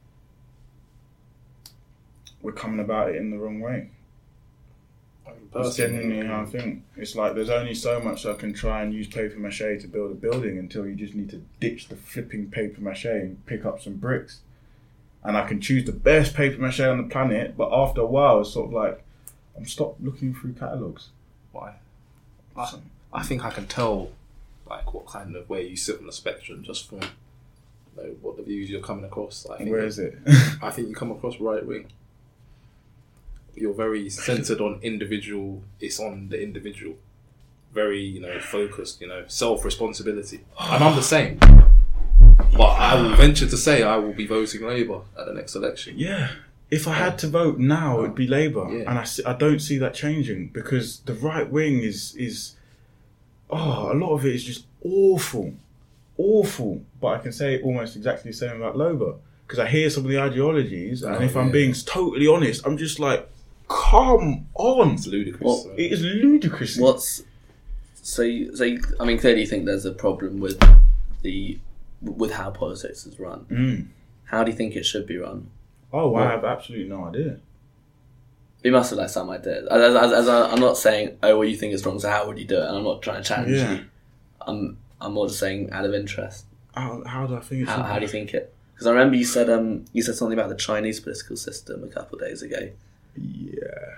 we're coming about it in the wrong way. That's genuinely how I think. It's like there's only so much I can try and use paper mache to build a building until you just need to ditch the flipping paper mache and pick up some bricks. and I can choose the best paper mache on the planet, but after a while it's sort of like I'm stopped looking through catalogues. Why? I, I think I can tell like what kind of where you sit on the spectrum just from you know, what the views you're coming across. I think Where is it? I think you come across right wing. You're very centered on individual. It's on the individual. Very, you know, focused. You know, self responsibility. And I'm the same. But I will venture to say I will be voting Labour at the next election. Yeah. If I had to vote now, it'd be Labour, Yeah. and I, see, I don't see that changing because the right wing is is oh a lot of it is just awful, awful. But I can say almost exactly the same about Labour because I hear some of the ideologies, and Oh, if I'm yeah. being totally honest, I'm just like, come on, It's ludicrous. Well, so. it is ludicrous. What's so? You, so you, I mean, clearly, you think there's a problem with the with how politics is run. Mm. How do you think it should be run? Oh, I Well- have absolutely no idea. You must have like some idea. As, as, as I, I'm not saying, oh, well, you think it's wrong, so how would you do it? And I'm not trying to challenge Yeah. you. I'm I'm more just saying out of interest. How, how do I think it How, should how be? do you think it? Because I remember you said um you said something about the Chinese political system a couple of days ago. Yeah.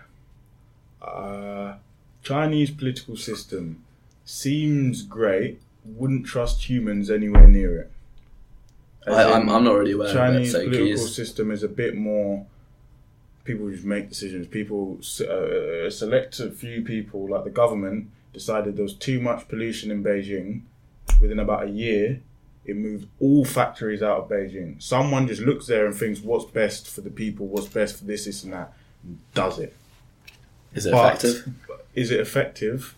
Uh, Chinese political system seems great. Wouldn't trust humans anywhere near it. As I, in, I'm I'm not really aware Chinese of it. So can you political just- system is a bit more. People just make decisions. People, s- uh, a select a few people, like the government, decided there was too much pollution in Beijing. Within about a year, it moved all factories out of Beijing. Someone just looks there and thinks, "What's best for the people? What's best for this, this, and that?" And does it. Is it But effective? is it effective?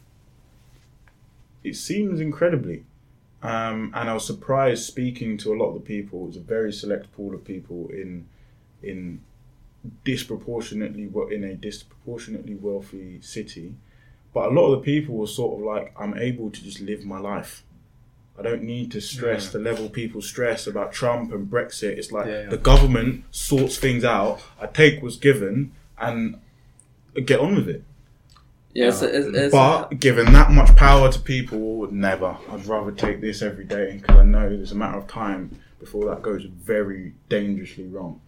It seems incredibly. Um, and I was surprised speaking to a lot of the people. It was a very select pool of people in in disproportionately in a disproportionately wealthy city. But a lot of the people were sort of like, I'm able to just live my life. I don't need to stress Yeah. the level people stress about Trump and Brexit. It's like Yeah, yeah. the government sorts things out. I take what's given and get on with it. Yeah, it's, it's, it's, But given that much power to people, never. I'd rather take this every day because I know there's a matter of time before that goes very dangerously wrong.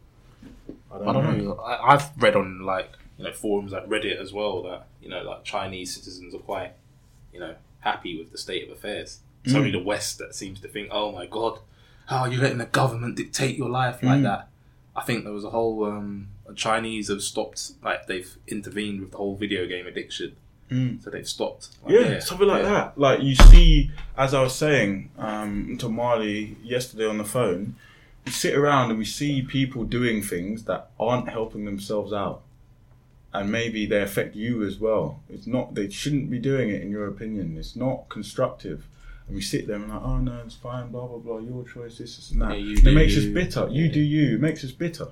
I don't, I don't know. know. I, I've read on like you know forums like Reddit as well that you know like Chinese citizens are quite you know happy with the state of affairs. It's Mm. only the West that seems to think, oh my god, how are you letting the government dictate your life like Mm. that? I think there was a whole um, Chinese have stopped like they've intervened with the whole video game addiction, Mm. so they've stopped. Like, Yeah, something like yeah. that. Like you see, as I was saying um, to Marley yesterday on the phone, we sit around and we see people doing things that aren't helping themselves out, and maybe they affect you as well. It's not. They shouldn't be doing it, in your opinion. It's not constructive. And we sit there and like, oh no, it's fine, blah blah blah. Your choice, this, this and that. Yeah, you and do it makes you. us bitter. You Yeah. do you. It makes us bitter.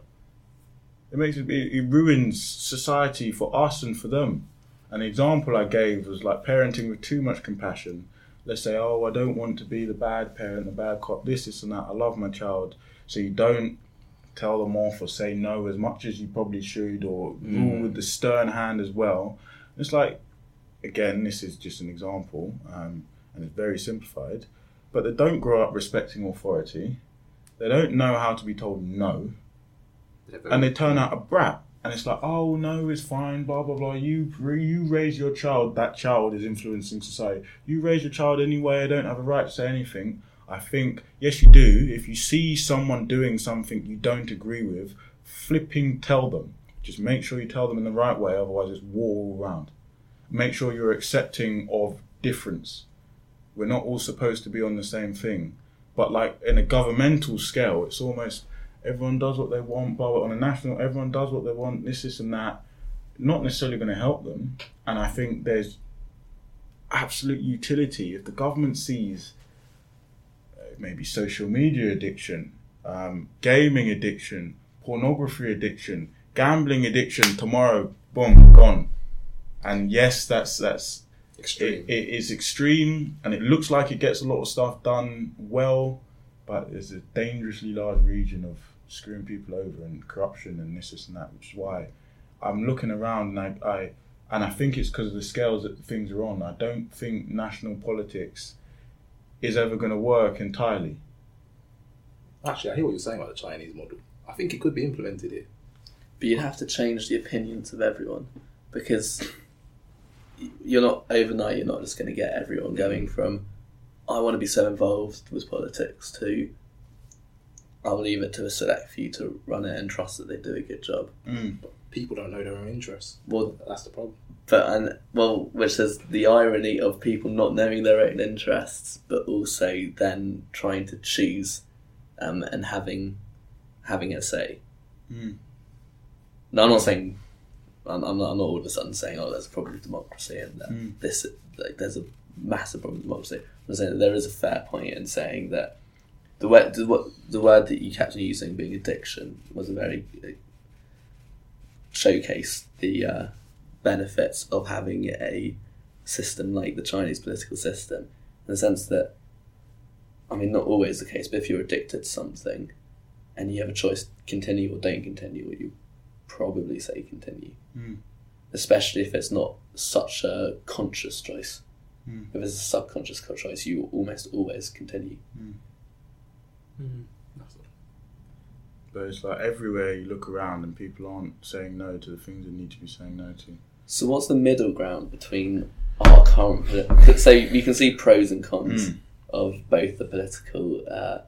It makes it, it ruins society for us and for them. An example I gave was like parenting with too much compassion. Let's say, oh, I don't want to be the bad parent, the bad cop, this, this and that. I love my child. So you don't tell them off or say no as much as you probably should, or rule with the stern hand as well. It's like, again, this is just an example, um, and it's very simplified, but they don't grow up respecting authority. They don't know how to be told no. They're very- And they turn out a brat, and it's like, oh no, it's fine, blah blah blah. You you raise your child. That child is influencing society. You raise your child anyway. I don't have a right to say anything. I think yes, you do. If you see someone doing something you don't agree with, flipping tell them. Just make sure you tell them in the right way. Otherwise, it's war all around. Make sure you're accepting of difference. We're not all supposed to be on the same thing. But like in a governmental scale, it's almost everyone does what they want, but on a national, everyone does what they want, this, this and that. Not necessarily going to help them. And I think there's absolute utility. If the government sees uh, maybe social media addiction, um, gaming addiction, pornography addiction, gambling addiction, tomorrow, boom, gone. And yes, that's that's extreme. it, it is extreme, and it looks like it gets a lot of stuff done well, but there's a dangerously large region of screwing people over and corruption and this, this and that, which is why I'm looking around and I, I and I think it's because of the scales that things are on. I don't think national politics is ever going to work entirely. Actually, I hear what you're saying about the Chinese model. I think it could be implemented here. But you'd have to change the opinions of everyone, because you're not overnight. You're not just going to get everyone going from I want to be so involved with politics to I'll leave it to a select few to run it and trust that they do a good job. Mm. People don't know their own interests. Well, that's the problem. But and well, which is the irony of people not knowing their own interests, but also then trying to choose, um, and having having a say. Mm. No, I'm not saying. I'm, I'm not. I'm not all of a sudden saying, "Oh, there's a problem with democracy," and that Mm. this like there's a massive problem with democracy. I'm saying that there is a fair point in saying that the word the, what the word that you kept on using, being addiction, was a very uh, showcase the uh, benefits of having a system like the Chinese political system, in the sense that, I mean, not always the case, but if you're addicted to something, and you have a choice to continue or don't continue, you probably say continue. Mm. Especially if it's not such a conscious choice. Mm. If it's a subconscious choice, you almost always continue. Mm. Mm. But it's like everywhere you look around and people aren't saying no to the things they need to be saying no to. So what's the middle ground between our current... So you can see pros and cons Mm. of both the political... Uh,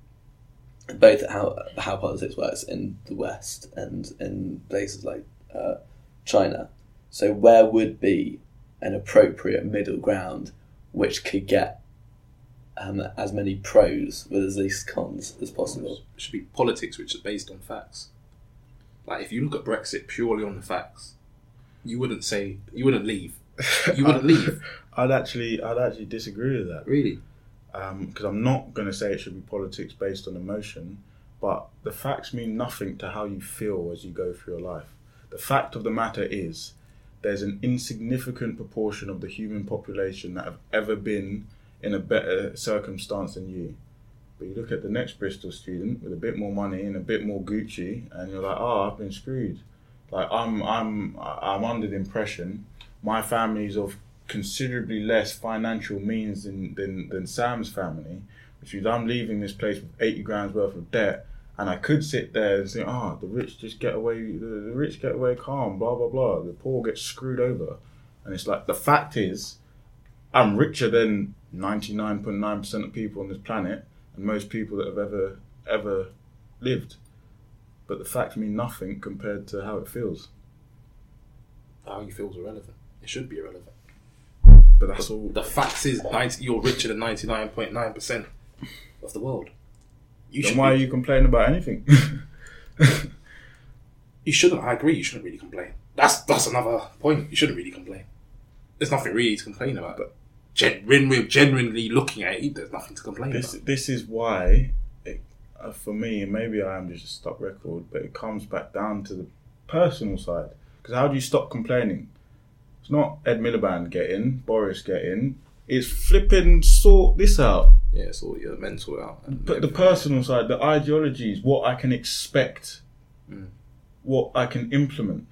both how how politics works in the West and in places like uh, China. So where would be an appropriate middle ground which could get um, as many pros with as least cons as possible? It should be politics which is based on facts. Like, if you look at Brexit purely on the facts, you wouldn't say, you wouldn't leave. You wouldn't leave. I'd actually, I'd actually disagree with that. Really? Because um, I'm not going to say it should be politics based on emotion, but the facts mean nothing to how you feel as you go through your life. The fact of the matter is, there's an insignificant proportion of the human population that have ever been in a better circumstance than you. But you look at the next Bristol student with a bit more money and a bit more Gucci, and you're like, oh, I've been screwed. Like, I'm, I'm, I'm under the impression my family's of considerably less financial means than, than, than Sam's family, which means I'm leaving this place with eighty grand's worth of debt, and I could sit there and say, ah, oh, the rich just get away, the, the rich get away calm, blah, blah, blah. The poor get screwed over. And it's like, the fact is, I'm richer than ninety-nine point nine percent of people on this planet, and most people that have ever, ever lived. But the facts mean nothing compared to how it feels. How you feel is irrelevant. It should be irrelevant. But that's all. The facts is ninety, you're richer than ninety-nine point nine percent of the world. You then should why be, are you complaining about anything? You shouldn't. I agree. You shouldn't really complain. That's that's another point. You shouldn't really complain. There's nothing really to complain about. But gen- when we're genuinely looking at it, there's nothing to complain this, about. This is why, it, uh, for me, and maybe I am just a stuck record, but it comes back down to the personal side. Because how do you stop complaining? It's not Ed Miliband get in, Boris get in. It's flipping sort this out. Yeah, sort your mental out. And But the everything. personal side, the ideologies, what I can expect, Mm. what I can implement.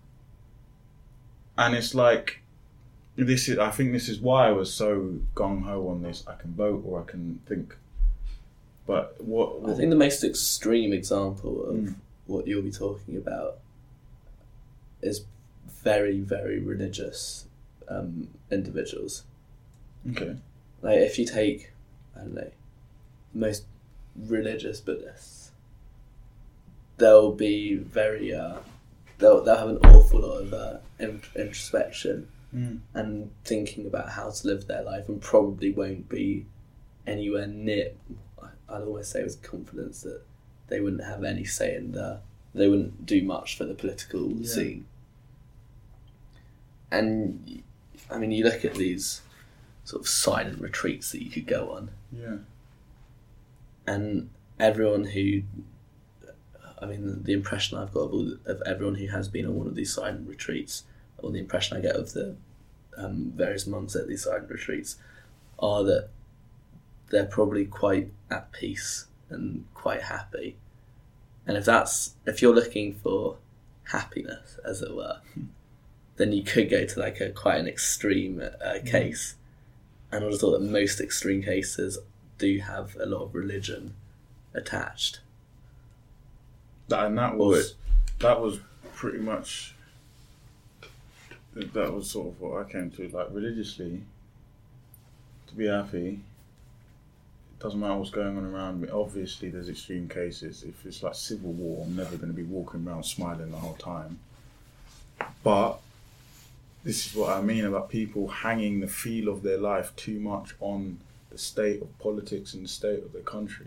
And it's like, this is. I think this is why I was so gung-ho on this. I can vote or I can think. But what... what I think the most extreme example of Mm. what you'll be talking about is very, very religious um, individuals. Okay. Like, if you take, I don't know, the most religious Buddhists, they'll be very, uh, they'll, they'll have an awful lot of uh, in- introspection Mm. and thinking about how to live their life, and probably won't be anywhere near, I'd always say with confidence, that they wouldn't have any say in the, they wouldn't do much for the political Yeah. scene. And, I mean, you look at these sort of silent retreats that you could go on, Yeah. and everyone who, I mean, the impression I've got of, all, of everyone who has been on one of these silent retreats, or the impression I get of the um, various monks at these silent retreats, are that they're probably quite at peace and quite happy. And if that's, if you're looking for happiness, as it were, then you could go to like a quite an extreme uh, case. And I would have thought that most extreme cases do have a lot of religion attached. That, and that was that was pretty much that was sort of what I came to. Like religiously, to be happy, it doesn't matter what's going on around me. Obviously, there's extreme cases. If it's like civil war, I'm never going to be walking around smiling the whole time. But this is what I mean about people hanging the feel of their life too much on the state of politics and the state of their country.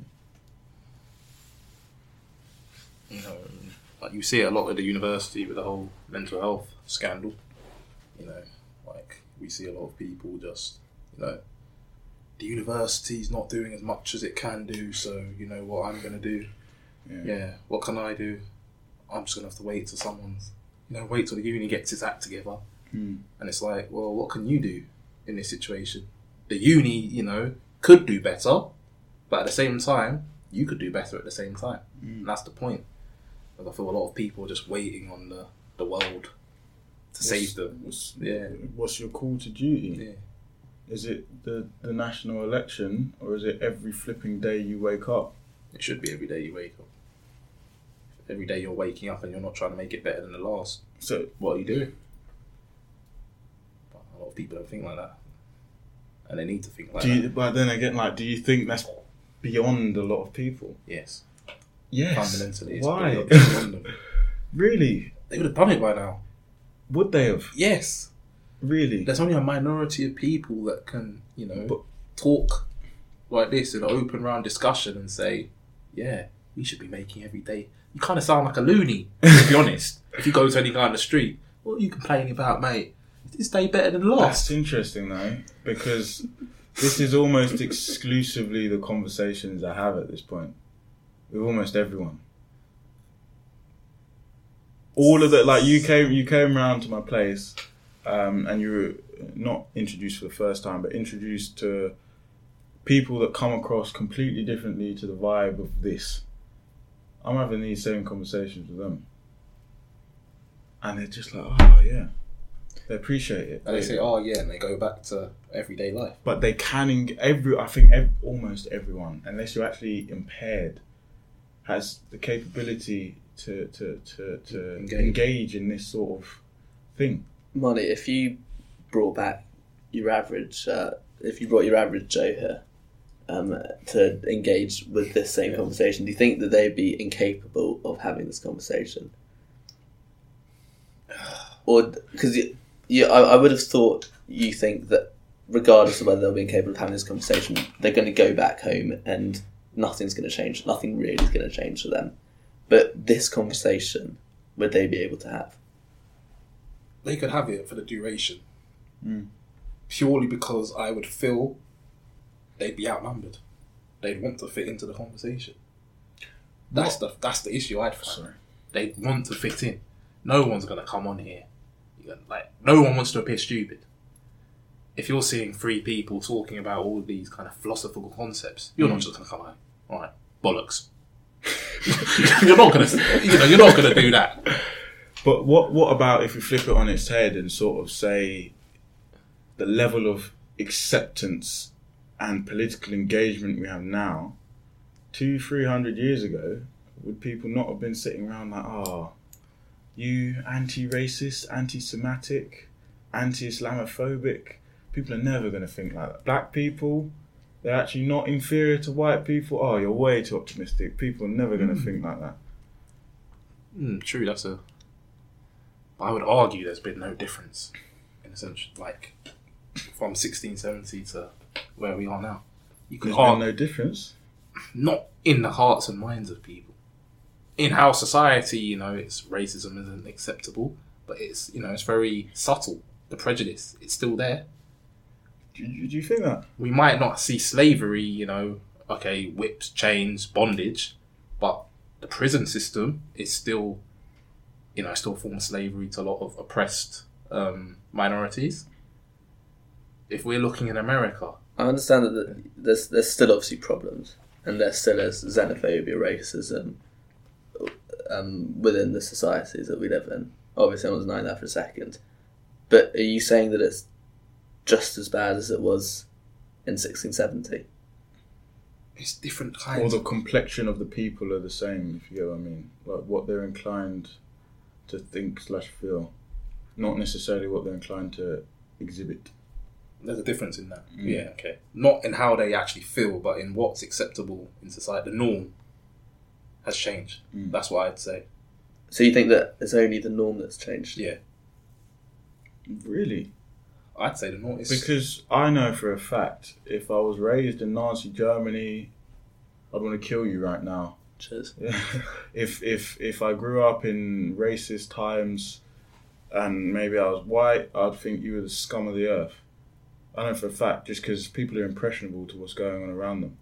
You know, like you see it a lot at the university with the whole mental health scandal. You know, like we see a lot of people just, you know, the university's not doing as much as it can do, so you know what I'm going to do. Yeah. yeah, what can I do? I'm just going to have to wait till someone's, you know, wait till the uni gets its act together. Mm. And it's like, well, what can you do in this situation? The uni, you know, could do better, but at the same time, you could do better at the same time. Mm. And that's the point. Like, I feel a lot of people are just waiting on the, the world to what's, save them. What's, yeah. What's your call to duty? Yeah. Is it the, the national election, or is it every flipping day you wake up? It should be every day you wake up. Every day you're waking up and you're not trying to make it better than the last. So what are you doing? But a lot of people don't think like that. And they need to think like do you, that. But then again, like, do you think that's beyond a lot of people? Yes. Yes. Fundamentally, it's Why? beyond- beyond them. Really? They would have done it by now. Would they have? Yes. Really? There's only a minority of people that can, you know, But- talk like this in an open round discussion and say, yeah, we should be making every day. You kind of sound like a loony, to be honest. If you go to any guy on the street, what are you complaining about, mate? Is this day better than the last? That's interesting, though, because this is almost exclusively the conversations I have at this point with almost everyone. All of the, like, you came you came round to my place, um, and you were not introduced for the first time, but introduced to people that come across completely differently to the vibe of this. I'm having these same conversations with them, and they're just like, oh yeah, they appreciate it. And they say, oh yeah, and they go back to everyday life. But they can, eng- every I think ev- almost everyone, unless you're actually impaired, has the capability to to, to, to Engage. engage in this sort of thing. Molly, if you brought back your average, uh, if you brought your average Joe here um, to engage with this same Yeah. conversation, do you think that they'd be incapable of having this conversation? Or, because you, you, I, I would have thought you think that regardless of whether they'll be incapable of having this conversation, they're going to go back home and nothing's going to change. Nothing really is going to change for them. But this conversation, would they be able to have? They could have it for the duration. Mm. Purely because I would feel they'd be outnumbered. They'd want to fit into the conversation. That's the that's the issue I'd find. Sorry. They'd want to fit in. No one's going to come on here. You're gonna, like, no one wants to appear stupid. If you're seeing three people talking about all of these kind of philosophical concepts, you're Mm. not just going to come out, all right, bollocks. you're not going to, you know, you're not going to do that. But what what about if we flip it on its head and sort of say the level of acceptance and political engagement we have now, two, three hundred years ago, would people not have been sitting around like, oh, you anti-racist, anti-Semitic, anti-Islamophobic? People are never going to think like that. Black people, they're actually not inferior to white people. Oh, you're way too optimistic. People are never going to Mm. think like that. Mm, true, that's a... I would argue there's been no difference in a sense, like, from sixteen seventy to where we are now. You can There's been argue, no difference. not in the hearts and minds of people. In how society, you know, it's racism isn't acceptable, but it's, you know, it's very subtle. The prejudice, it's still there. Do you, do you think that? We might not see slavery, you know, okay, whips, chains, bondage, but the prison system is still, you know, still a form of slavery to a lot of oppressed um, minorities. If we're looking in America, I understand that the, there's there's still obviously problems, and there still is xenophobia, racism um, within the societies that we live in. Obviously, I was denying that for a second. But are you saying that it's just as bad as it was in sixteen seventy? it's different Or kinds. the complexion of the people are the same, if you get what I mean. Like what they're inclined to think slash feel. Not necessarily what they're inclined to exhibit. There's a difference in that. Mm. Yeah, okay. Not in how they actually feel, but in what's acceptable in society. The norm has changed. Mm. That's what I'd say. So you think that it's only the norm that's changed? Yeah. Really? I'd say the norm is... Because I know for a fact, if I was raised in Nazi Germany, I'd want to kill you right now. Cheers. if if if I grew up in racist times and maybe I was white, I'd think you were the scum of the earth. I know for a fact, just because people are impressionable to what's going on around them.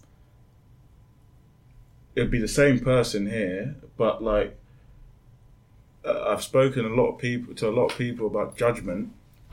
It'd be the same person here, but like, uh, I've spoken a lot of people to a lot of people about judgment,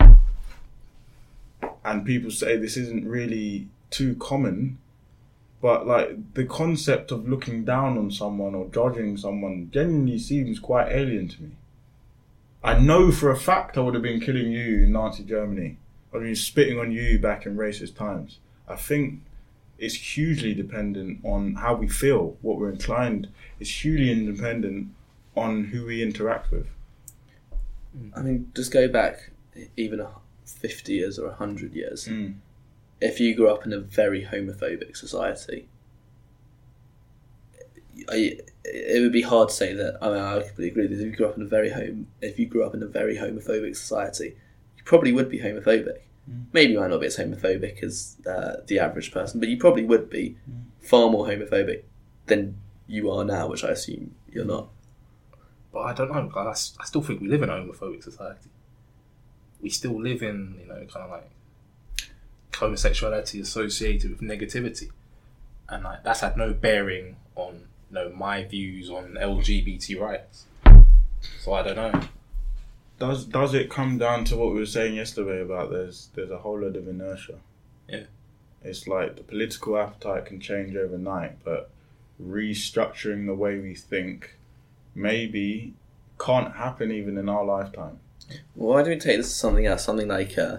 and people say this isn't really too common, but like the concept of looking down on someone or judging someone genuinely seems quite alien to me. I know for a fact I would have been killing you in Nazi Germany. I would have been spitting on you back in racist times. I think it's hugely dependent on how we feel, what we're inclined. It's hugely independent on who we interact with. I mean, just go back even a fifty years or a hundred years. Mm. If you grew up in a very homophobic society, I, it would be hard to say that. I mean, I completely agree that if you grew up in a very home, if you grew up in a very homophobic society, you probably would be homophobic. Mm. Maybe you might not be as homophobic as uh, the average person, but you probably would be Mm. far more homophobic than you are now, which I assume you're not. But I don't know. I, I still think we live in a homophobic society. We still live in, you know, kind of like homosexuality associated with negativity, and like that's had no bearing on, you know, my views on L G B T rights. So I don't know. Does does it come down to what we were saying yesterday about there's there's a whole lot of inertia? Yeah. It's like the political appetite can change overnight, but restructuring the way we think maybe can't happen even in our lifetime. Well, why don't we take this to something else? Something like, uh,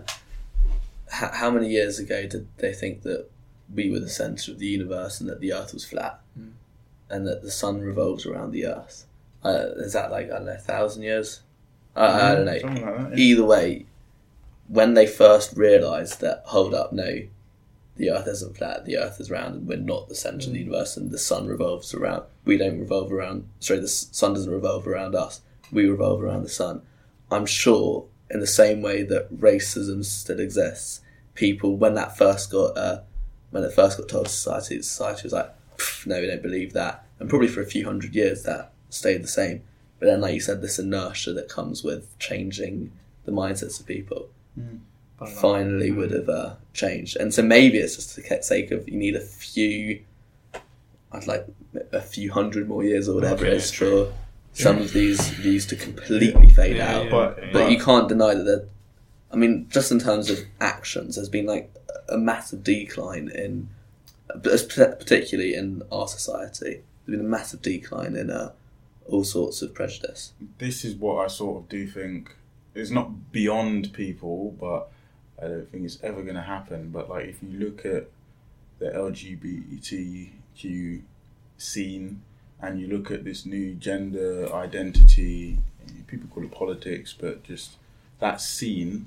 h- how many years ago did they think that we were the centre of the universe and that the Earth was flat, mm. and that the sun revolves around the Earth? Uh, is that like, I don't know, a thousand years? Uh, Mm, I don't know. something like that, yeah. Either way, when they first realised that, hold up, no, the Earth isn't flat, the Earth is round, and we're not the centre Mm. of the universe, and the sun revolves around, we don't revolve around, sorry, the s- sun doesn't revolve around us, we revolve around the sun. I'm sure, in the same way that racism still exists, people, when that first got, uh, when it first got told to society, society was like, no, we don't believe that. And probably for a few hundred years that stayed the same. But then, like you said, this inertia that comes with changing the mindsets of people Mm. finally would have uh, changed. And so maybe it's just the sake of you need a few, I'd like a few hundred more years or whatever Okay, it is true. for some of these views to completely fade Yeah, out. yeah, But- yeah. But you can't deny that there, I mean, just in terms of actions, there's been like a massive decline in, particularly in our society, there's been a massive decline in uh, all sorts of prejudice. This is what I sort of do think is not beyond people, but I don't think it's ever going to happen. But like, if you look at the L G B T Q scene and you look at this new gender identity, people call it politics, but just that scene,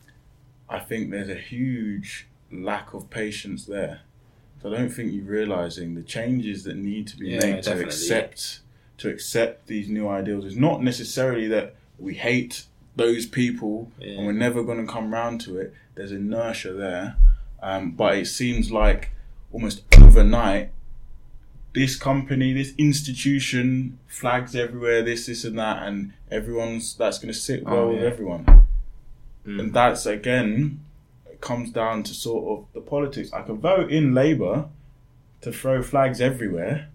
I think there's a huge lack of patience there. So I don't think you're realising the changes that need to be Yeah, made to definitely. accept to accept these new ideals. It's not necessarily that we hate those people Yeah. and we're never going to come round to it. There's inertia there, um, but it seems like almost overnight, this company, this institution, flags everywhere, this, this, and that, and everyone's that's going to sit well Oh, with yeah. everyone. Mm. And that's again, it comes down to sort of the politics. I can vote in Labour to throw flags everywhere.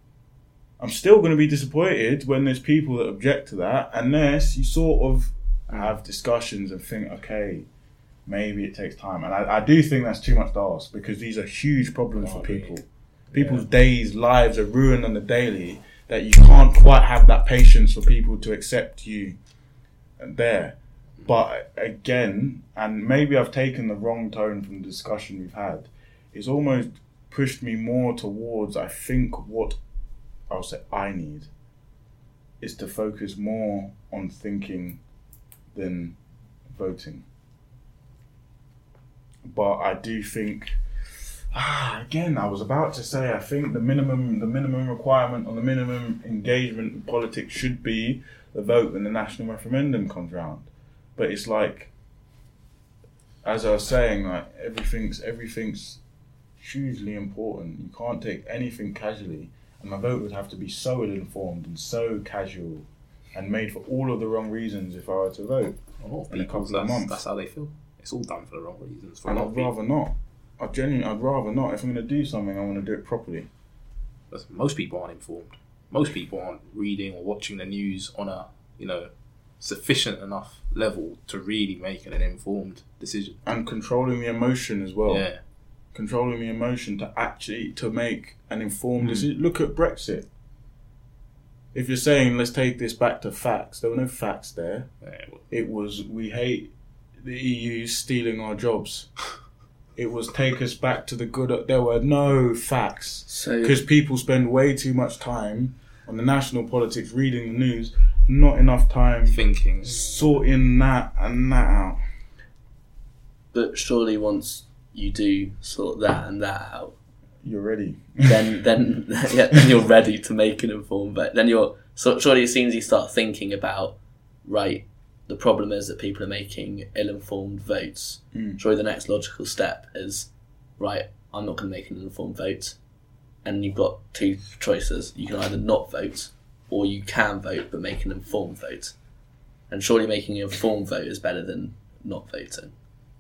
I'm still going to be disappointed when there's people that object to that, unless you sort of have discussions and think, okay, maybe it takes time. And I, I do think that's too much to ask, because these are huge problems for Oh, really? people. People's days, lives are ruined on the daily, that you can't quite have that patience for people to accept you there. But again, and maybe I've taken the wrong tone from the discussion we've had, it's almost pushed me more towards, I think what I'll say I need is to focus more on thinking than voting. But I do think, ah, again, I was about to say, I think the minimum, the minimum requirement or the minimum engagement in politics should be the vote when the national referendum comes round. But it's like, as I was saying, like everything's everything's hugely important. You can't take anything casually, and my vote would have to be so ill-informed and so casual, and made for all of the wrong reasons if I were to vote A lot of in a people, couple that's, of months. that's how they feel. It's all done for the wrong reasons. For a And lot I'd of people. rather not. I genuinely, I'd rather not. If I'm going to do something, I want to do it properly. But most people aren't informed. Most people aren't reading or watching the news on a, you know, sufficient enough level to really make an informed decision. And controlling the emotion as well. Yeah. Controlling the emotion to actually to make an informed Mm. decision. Look at Brexit. If you're saying let's take this back to facts, there were no facts there. Yeah, well, It was we hate the E U stealing our jobs. It was take us back to the good. There were no facts So because people spend way too much time on the national politics, reading the news, and not enough time thinking. sorting that and that out. but surely once you do sort that and that out, You're ready. then then yeah, then you're ready to make an informed vote. Then you're so surely as soon as you start thinking about, right, the problem is that people are making ill-informed votes. Mm. Surely the next logical step is, right, I'm not going to make an informed vote, and you've got two choices. You can either not vote, or you can vote but make an informed vote. And surely making an informed vote is better than not voting.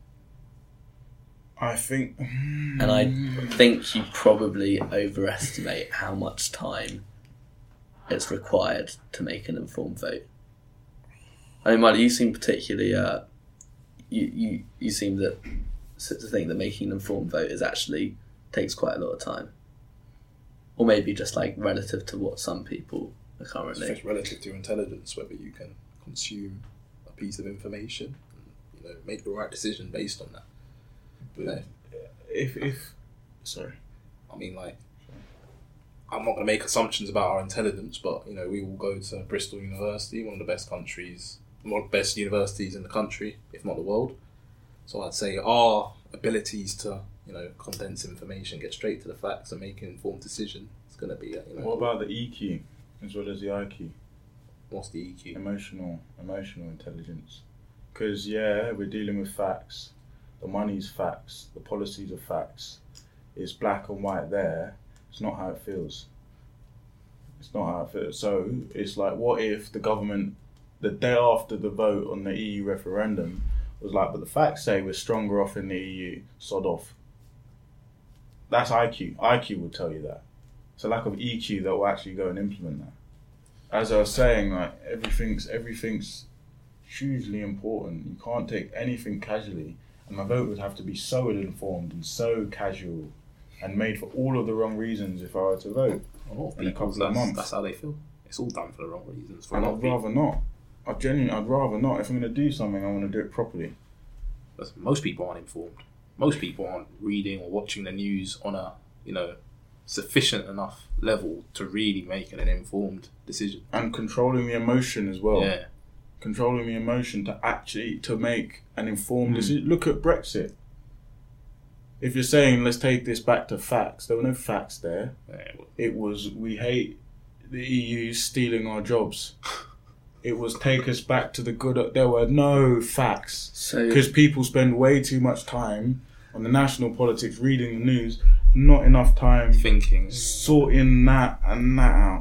I think. And I think you probably overestimate how much time it's required to make an informed vote. I mean, Miley, you seem particularly, uh, you, you, you seem that, to think that making an informed vote is actually takes quite a lot of time. Or maybe just like relative to what some people are It's currently. just relative to intelligence, whether you can consume a piece of information and, you know, make the right decision based on that. But, If if sorry. I mean, like, I'm not going to make assumptions about our intelligence, but, you know, we will go to Bristol University, one of the best countries, one of the best universities in the country, if not the world. So I'd say our abilities to, you know, condense information, get straight to the facts and make an informed decision is going to be, uh, you know... What about the E Q as well as the I Q? What's the E Q? Emotional, emotional intelligence. Because yeah, we're dealing with facts. The money's facts. The policies are facts. It's black and white there. It's not how it feels. It's not how it feels. So it's like, what if the government, the day after the vote on the E U referendum, was like, but the facts say we're stronger off in the E U. Sod off. That's I Q. I Q would tell you that. It's a lack of E Q that will actually go and implement that. As I was saying, like everything's everything's hugely important. You can't take anything casually, and my vote would have to be so ill-informed and so casual, and made for all of the wrong reasons if I were to vote A lot of in a people, couple of that's, months. that's how they feel. It's all done for the wrong reasons. For And a lot I'd of people. rather not. I genuinely, I'd rather not. If I'm going to do something, I want to do it properly. But most people aren't informed. Most people aren't reading or watching the news on a, you know, sufficient enough level to really make an informed decision. And controlling the emotion as well. Yeah. Controlling the emotion to actually to make an informed Mm. decision. Look at Brexit. If you're saying let's take this back to facts, there were no facts there. Yeah, well, It was we hate the E U stealing our jobs. It was take us back to the good. There were no facts So because people spend way too much time on the national politics, reading the news, and not enough time thinking. sorting that and that out.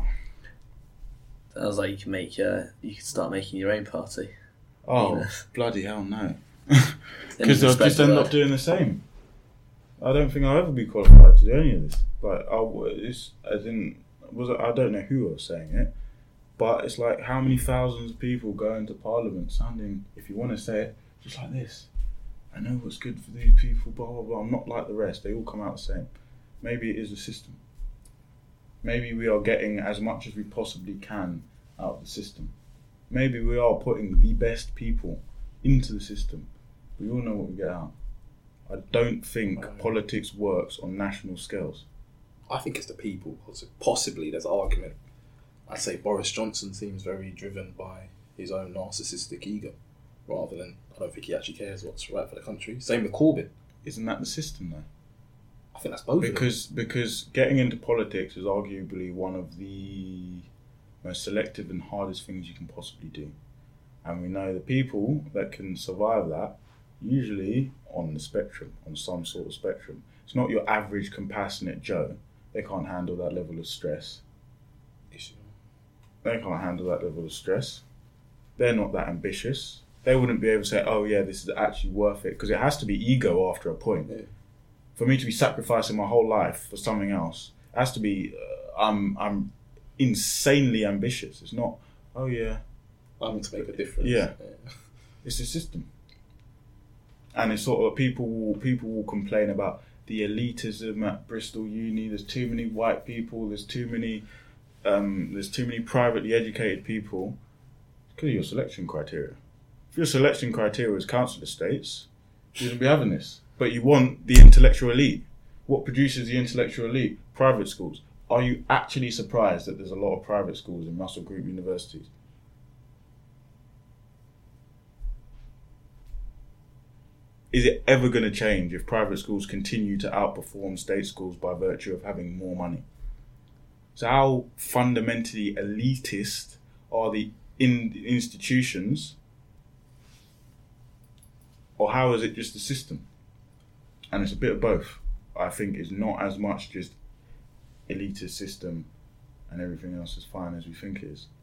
sounds like you can make your, you can start making your own party. Oh, Yeah. bloody hell no. Then Because you I'll spread just the end word. up doing the same. I don't think I'll ever be qualified to do any of this. Like, I, it's, as in, was it, I don't know who was saying it, but it's like how many thousands of people go into Parliament sounding, if you want to say it, just like this. I know what's good for these people, blah, blah, blah. I'm not like the rest. They all come out the same. Maybe it is the system. Maybe we are getting as much as we possibly can out of the system. Maybe we are putting the best people into the system. We all know what we get out. I don't think politics works on national scales. I think it's the people. Possibly there's argument. I'd say Boris Johnson seems very driven by his own narcissistic ego, rather than, I don't think he actually cares what's right for the country. Same with Corbyn. Isn't that the system though? I think that's both. Because because getting into politics is arguably one of the most selective and hardest things you can possibly do. And we know the people that can survive that, usually on the spectrum, on some sort of spectrum. It's not your average compassionate Joe. They can't handle that level of stress. Issue. They can't handle that level of stress. They're not that ambitious. They wouldn't be able to say, oh yeah, this is actually worth it. Because it has to be ego after a point. Yeah. For me to be sacrificing my whole life for something else, it has to be, uh, I'm, I'm insanely ambitious. It's not, oh yeah. I want to make a difference. Yeah. yeah. It's a system. And it's sort of, people will, people will complain about the elitism at Bristol Uni. There's too many white people. There's too many, um, there's too many privately educated people. Because of your selection criteria. If your selection criteria is council estates, you wouldn't be having this. But you want the intellectual elite. What produces the intellectual elite? Private schools. Are you actually surprised that there's a lot of private schools in Russell Group universities? Is it ever going to change if private schools continue to outperform state schools by virtue of having more money? So how fundamentally elitist are the in institutions, or how is it just the system? And it's a bit of both. I think it's not as much just elitist system and everything else is fine as we think it is.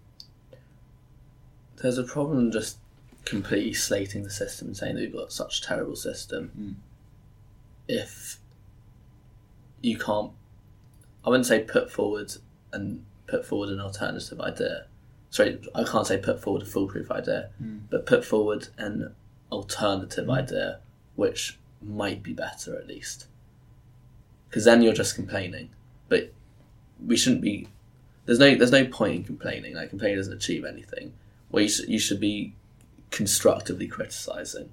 There's a problem just completely slating the system and saying that we've got such a terrible system. Mm. If you can't, I wouldn't say put forward and put forward an alternative idea. Sorry, I can't say put forward a foolproof idea, Mm. but put forward an alternative Mm. idea which might be better at least. Because then you're just complaining. But we shouldn't be. There's no there's no point in complaining. Like, complaining doesn't achieve anything. Well, you should you should be constructively criticising.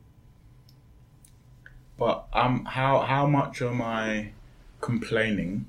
But um, how how much am I complaining,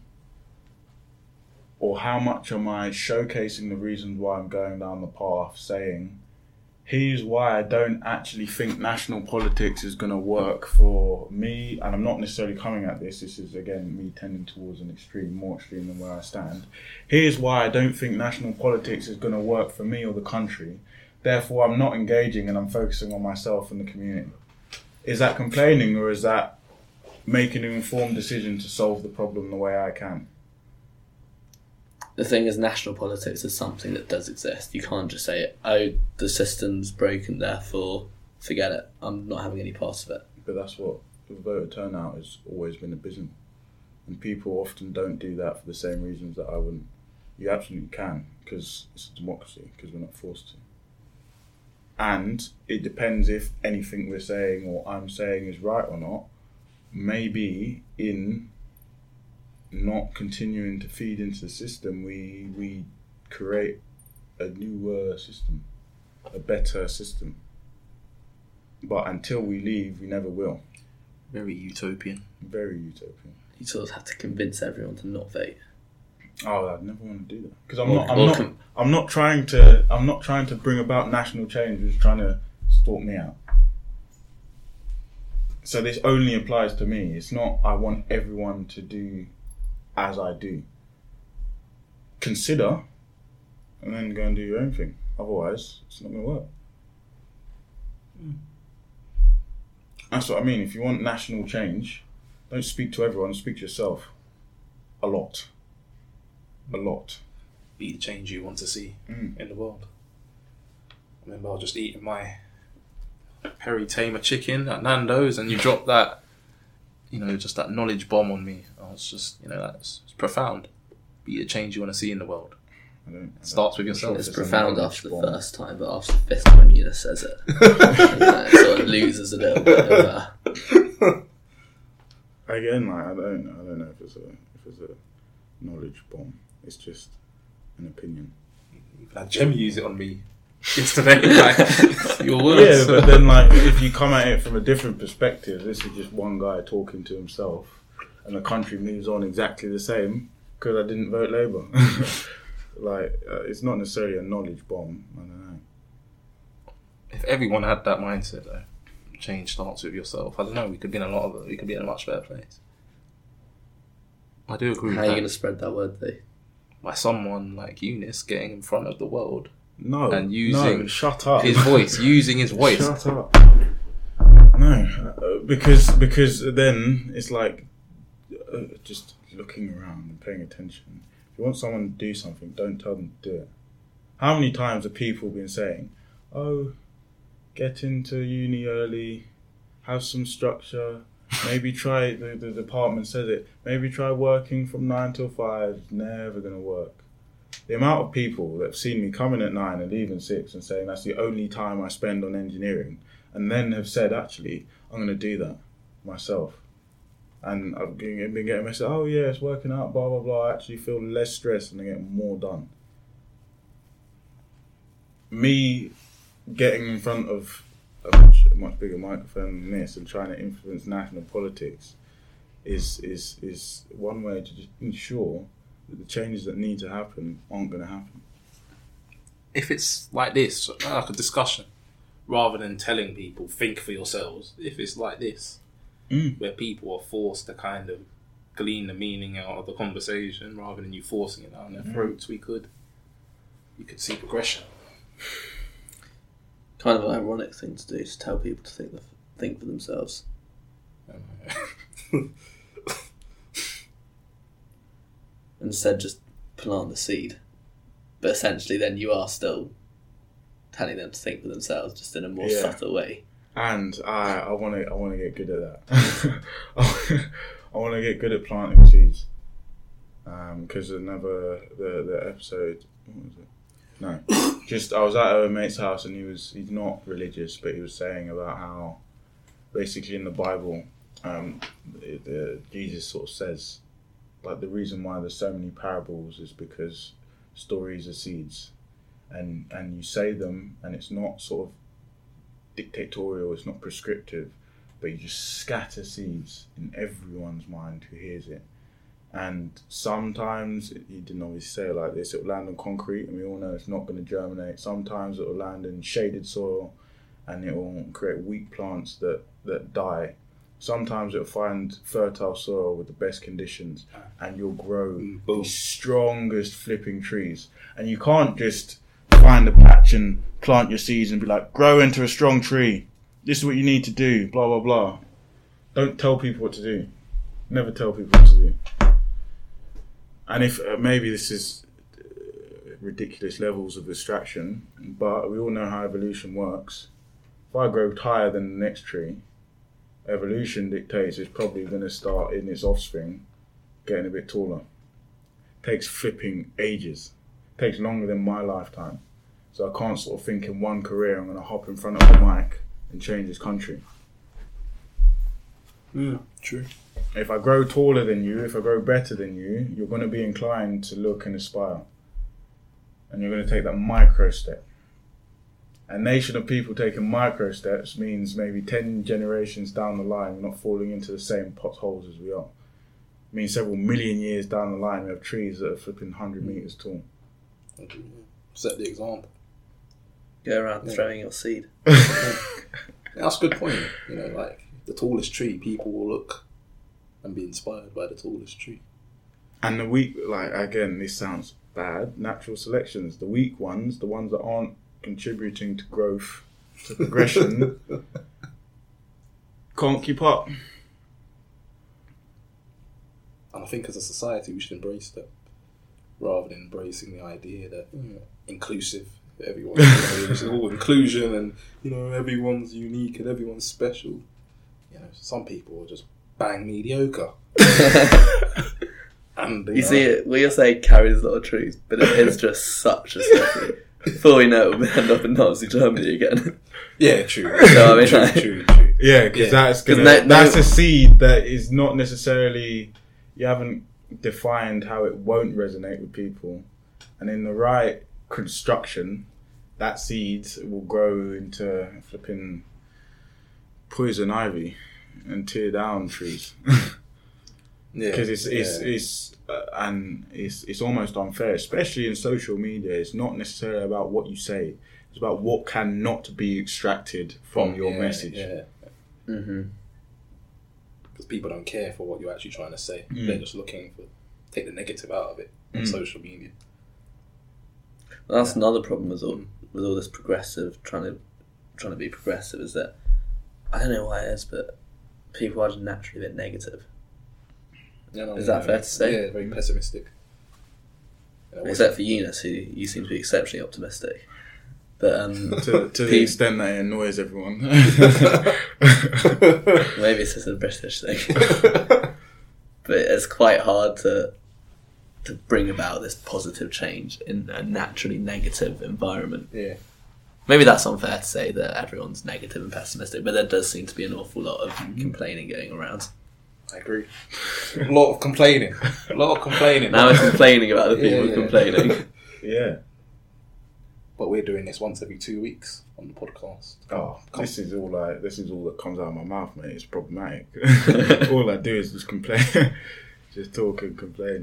or how much am I showcasing the reasons why I'm going down the path, saying, here's why I don't actually think national politics is going to work for me, and I'm not necessarily coming at this, this is again me tending towards an extreme, more extreme than where I stand. Here's why I don't think national politics is going to work for me or the country, therefore I'm not engaging and I'm focusing on myself and the community. Is that complaining, or is that making an informed decision to solve the problem the way I can? The thing is, national politics is something that does exist. You can't just say, oh, the system's broken, therefore forget it. I'm not having any part of it. But that's what the voter turnout has always been abysmal. And people often don't do that for the same reasons that I wouldn't. You absolutely can, because it's a democracy, because we're not forced to. And it depends if anything we're saying or I'm saying is right or not. Maybe in not continuing to feed into the system, we we create a newer system, a better system. But until we leave, we never will. Very utopian. Very utopian. You sort of have to convince everyone to not vote. Oh, I'd never want to do that, because I'm Well, not. I'm well, not. com- I'm not trying to. I'm not trying to bring about national change. It's trying to sort me out. So this only applies to me. It's not. I want everyone to do as I do. Consider, and then go and do your own thing. Otherwise, it's not going to work. Mm. That's what I mean. If you want national change, don't speak to everyone. Speak to yourself. A lot. A lot. Be the change you want to see Mm. in the world. I remember I was just eating my Perry Tamer chicken at Nando's, and you dropped that, you know, just that knowledge bomb on me. I was just, you know, that's it's profound. Be the change you want to see in the world. I don't, I It starts don't- with yourself. It's It's a profound knowledge after the bomb. first time, but after the fifth time Eunice says it, you know, it sort of loses a little bit of uh, Again, like, I don't, I don't know if it's a, if it's a knowledge bomb. It's just an opinion. You've had Jem use it on me yesterday. Like, your words. Yeah, but then like if you come at it from a different perspective, this is just one guy talking to himself, and the country moves on exactly the same because I didn't vote Labour. Like uh, it's not necessarily a knowledge bomb. I don't know. If everyone had that mindset, though, change starts with yourself. I don't know. We could be in a lot of. We could be in a much better place. I do agree. How with are you that. going to spread that word, though? By someone like Eunice getting in front of the world No, and using no, shut up. his voice, using his voice. Shut up. No, uh, because because then it's like uh, just looking around and paying attention. If you want someone to do something, don't tell them to do it. How many times have people been saying, "Oh, get into uni early, have some structure, maybe try," the, the department says it, maybe try working from nine till five, it's never going to work. The amount of people that have seen me coming at nine and leaving six and saying that's the only time I spend on engineering, and then have said, actually, I'm going to do that myself. And I've been been getting messages, oh yeah, it's working out, blah, blah, blah, I actually feel less stressed and I get more done. Me getting in front of a much, a much bigger microphone than this and trying to influence national politics is is is one way to just ensure that the changes that need to happen aren't going to happen. If it's like this, like a discussion, rather than telling people, think for yourselves, if it's like this, Mm. where people are forced to kind of glean the meaning out of the conversation rather than you forcing it down their Mm. throats, we could, you could see progression. Kind of an ironic thing to do, to tell people to think, think for themselves. Instead, just plant the seed. But essentially, then you are still telling them to think for themselves, just in a more Yeah. subtle way. And I I want to I want to get good at that. I want to get good at planting seeds. Because another the the episode, what was it? No, just I was at a mate's house and he was he's not religious, but he was saying about how basically in the Bible, um, the, the, Jesus sort of says like the reason why there's so many parables is because stories are seeds, and and you say them and it's not sort of dictatorial, it's not prescriptive, but you just scatter seeds in everyone's mind who hears it. And sometimes, he didn't always say it like this, it will land on concrete and we all know it's not going to germinate. Sometimes it will land in shaded soil and it will create weak plants that, that die. Sometimes it will find fertile soil with the best conditions and you'll grow Boom. the strongest flipping trees. And you can't just find a patch and plant your seeds and be like, grow into a strong tree. This is what you need to do, blah, blah, blah. Don't tell people what to do. Never tell people what to do. And if uh, maybe this is uh, ridiculous levels of abstraction, but we all know how evolution works. If I grow higher than the next tree, evolution dictates it's probably going to start in its offspring getting a bit taller. Takes flipping ages. Takes longer than my lifetime. So I can't sort of think in one career I'm going to hop in front of the mic and change this country. Mm, true. If I grow taller than you, if I grow better than you, you're going to be inclined to look and aspire. And you're going to take that micro step. A nation of people taking micro steps means maybe ten generations down the line we're not falling into the same potholes as we are. It means several million years down the line we have trees that are flipping one hundred metres tall. Set the example. Go around Yeah. throwing your seed. That's a good point. You know, like the tallest tree, people will look and be inspired by the tallest tree. And the weak, like, again, this sounds bad, natural selections. The weak ones, the ones that aren't contributing to growth, to progression, can't keep up. And I think as a society we should embrace that, rather than embracing the idea that you know, inclusive, everyone, you know, it's all inclusion and you know everyone's unique and everyone's special. You know, some people are just bang mediocre. And You see it, what you're saying carries a lot of truth, but it is just such a stuffy. Before we know it, we'll end up in Nazi Germany again. Yeah, true. So, I mean, true, like- true, true. Yeah, because Yeah. that's gonna, 'Cause no- that's no- a seed that is not necessarily, you haven't defined how it won't resonate with people. And in the right construction, that seed will grow into flipping poison ivy and tear down trees. Yeah, Because it's it's yeah. it's uh, and it's it's almost unfair, especially in social media. It's not necessarily about what you say; it's about what cannot be extracted from your yeah, message. Yeah, Mm-hmm. because people don't care for what you're actually trying to say. Mm. They're just looking for take the negative out of it on Mm. social media. Well, that's another problem with all with all this progressive trying to trying to be progressive is that I don't know why it is, but people are just naturally a bit negative. You know, Is that fair to say? Yeah, very pessimistic. You know, Except for Eunice, who you seem to be exceptionally optimistic. But um, To to the Pe- extent that it annoys everyone. maybe it's just a British thing. But it's quite hard to to bring about this positive change in a naturally negative environment. yeah, Maybe that's unfair to say that everyone's negative and pessimistic, but there does seem to be an awful lot of complaining going around. I agree. A lot of complaining. A lot of complaining. Now we're complaining about the people Yeah, yeah. complaining. Yeah. But we're doing this once every two weeks on the podcast. Oh, this is all like this is all that comes out of my mouth, mate. It's problematic. All I do is just complain, just talk and complain.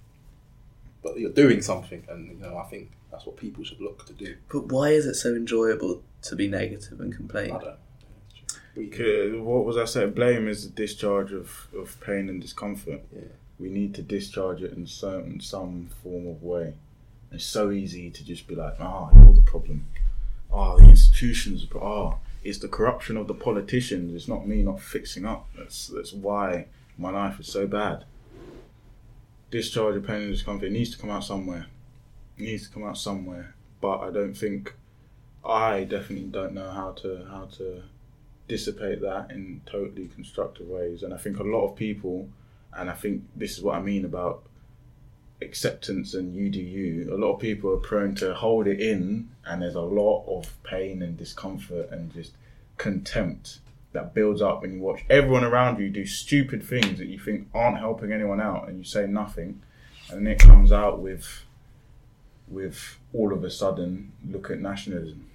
But you're doing something, and you know I think that's what people should look to do. But why is it so enjoyable to be negative and complain? I don't. We, Okay, what was I saying? Blame is the discharge of, of pain and discomfort. Yeah. We need to discharge it in some some form of way. It's so easy to just be like, ah, oh, you're the problem. Ah, oh, the institutions. Ah, oh, it's the corruption of the politicians. It's not me not fixing up. That's that's why my life is so bad. Discharge of pain and discomfort. It needs to come out somewhere. It needs to come out somewhere. But I don't think. I definitely don't know how to how to dissipate that in totally constructive ways. And I think a lot of people, and I think this is what I mean about acceptance and you do you, a lot of people are prone to hold it in, and there's a lot of pain and discomfort and just contempt that builds up when you watch everyone around you do stupid things that you think aren't helping anyone out, and you say nothing, and then it comes out with with all of a sudden, look at nationalism.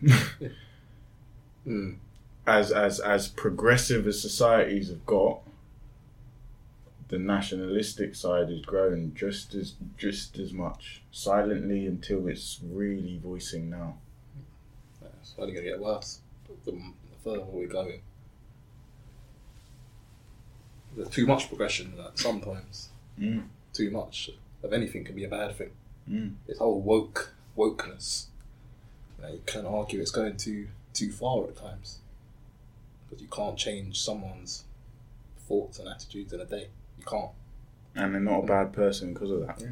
mm, As as as progressive as societies have got, the nationalistic side has grown just as just as much, silently, until it's really voicing now. it's only going to get worse the, the further we're going. There's too much progression like, sometimes. Mm. Too much of anything can be a bad thing. Mm. This whole woke wokeness, you know, you can argue it's going too too far at times, because you can't change someone's thoughts and attitudes in a day. You can't. And they're not a bad person because of that. Yeah.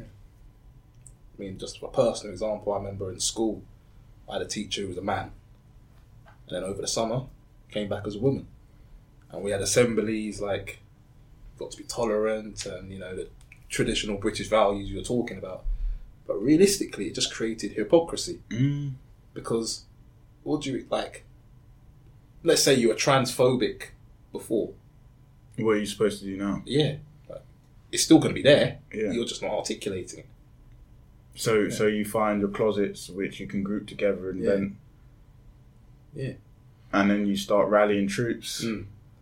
I mean, just a personal example, I remember in school, I had a teacher who was a man, and then over the summer, came back as a woman, and we had assemblies like, got to be tolerant, and you know the traditional British values you were talking about. But realistically, it just created hypocrisy. Mm. Because, what do you, like, let's say you were transphobic before. What are you supposed to do now? Yeah. Like, it's still going to be there. Yeah. You're just not articulating it. So Yeah. so you find your closets which you can group together and Yeah. then Yeah. and then you start rallying troops. Mm.